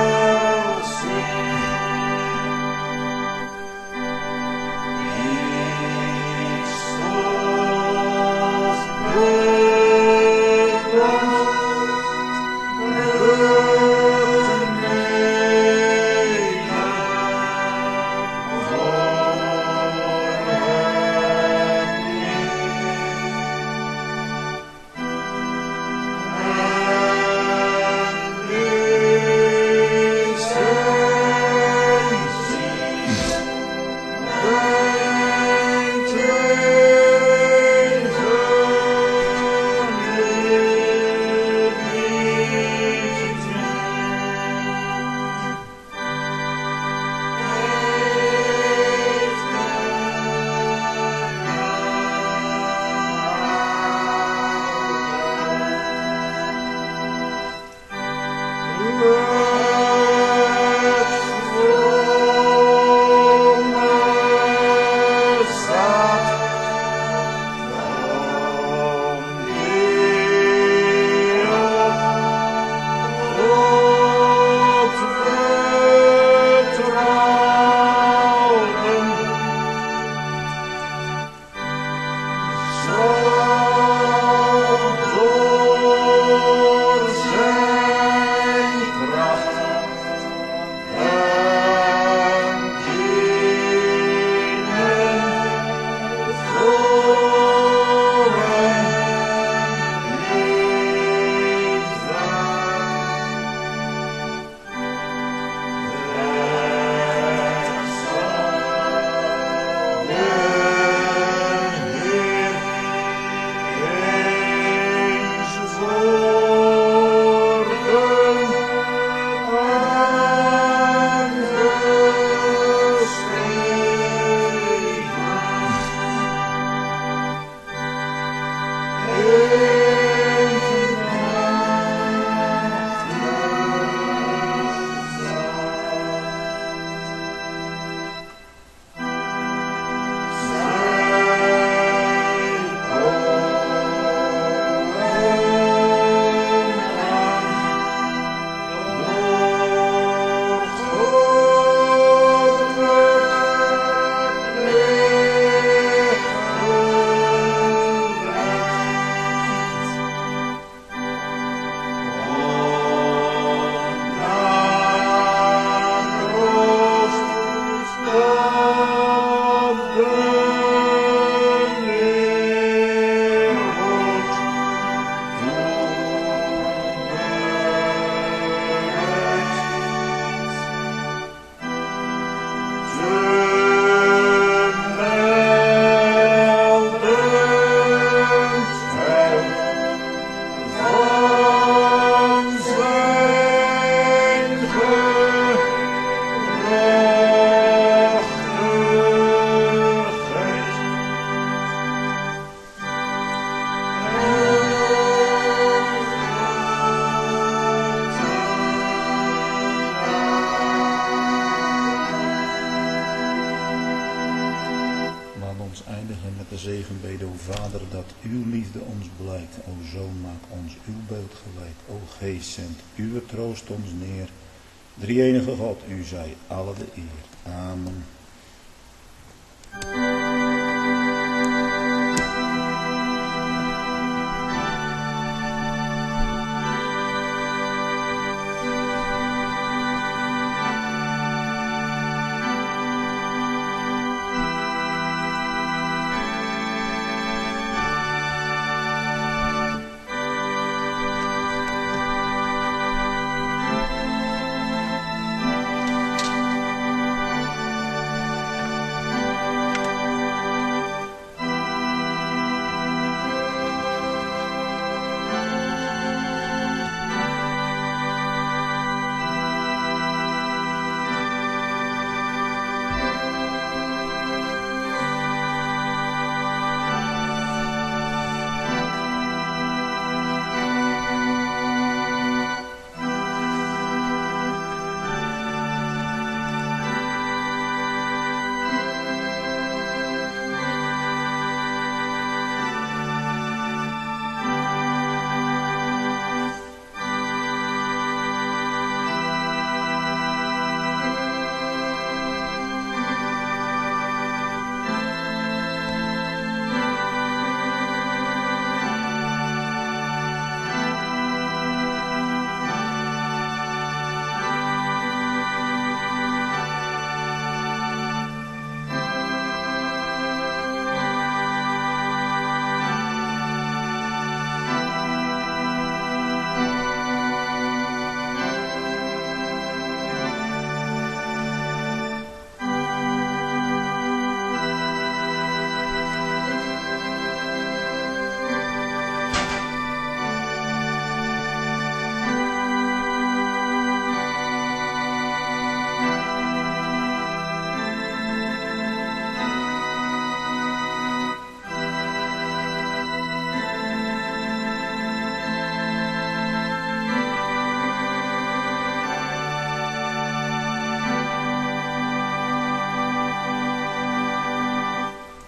[SPEAKER 1] zegen beden, o Vader, dat uw liefde ons blijkt. O Zoon, maak ons uw beeld gelijk. O Geest, zend uw troost ons neer. Drie-enige God, u zij alle de eer. Amen.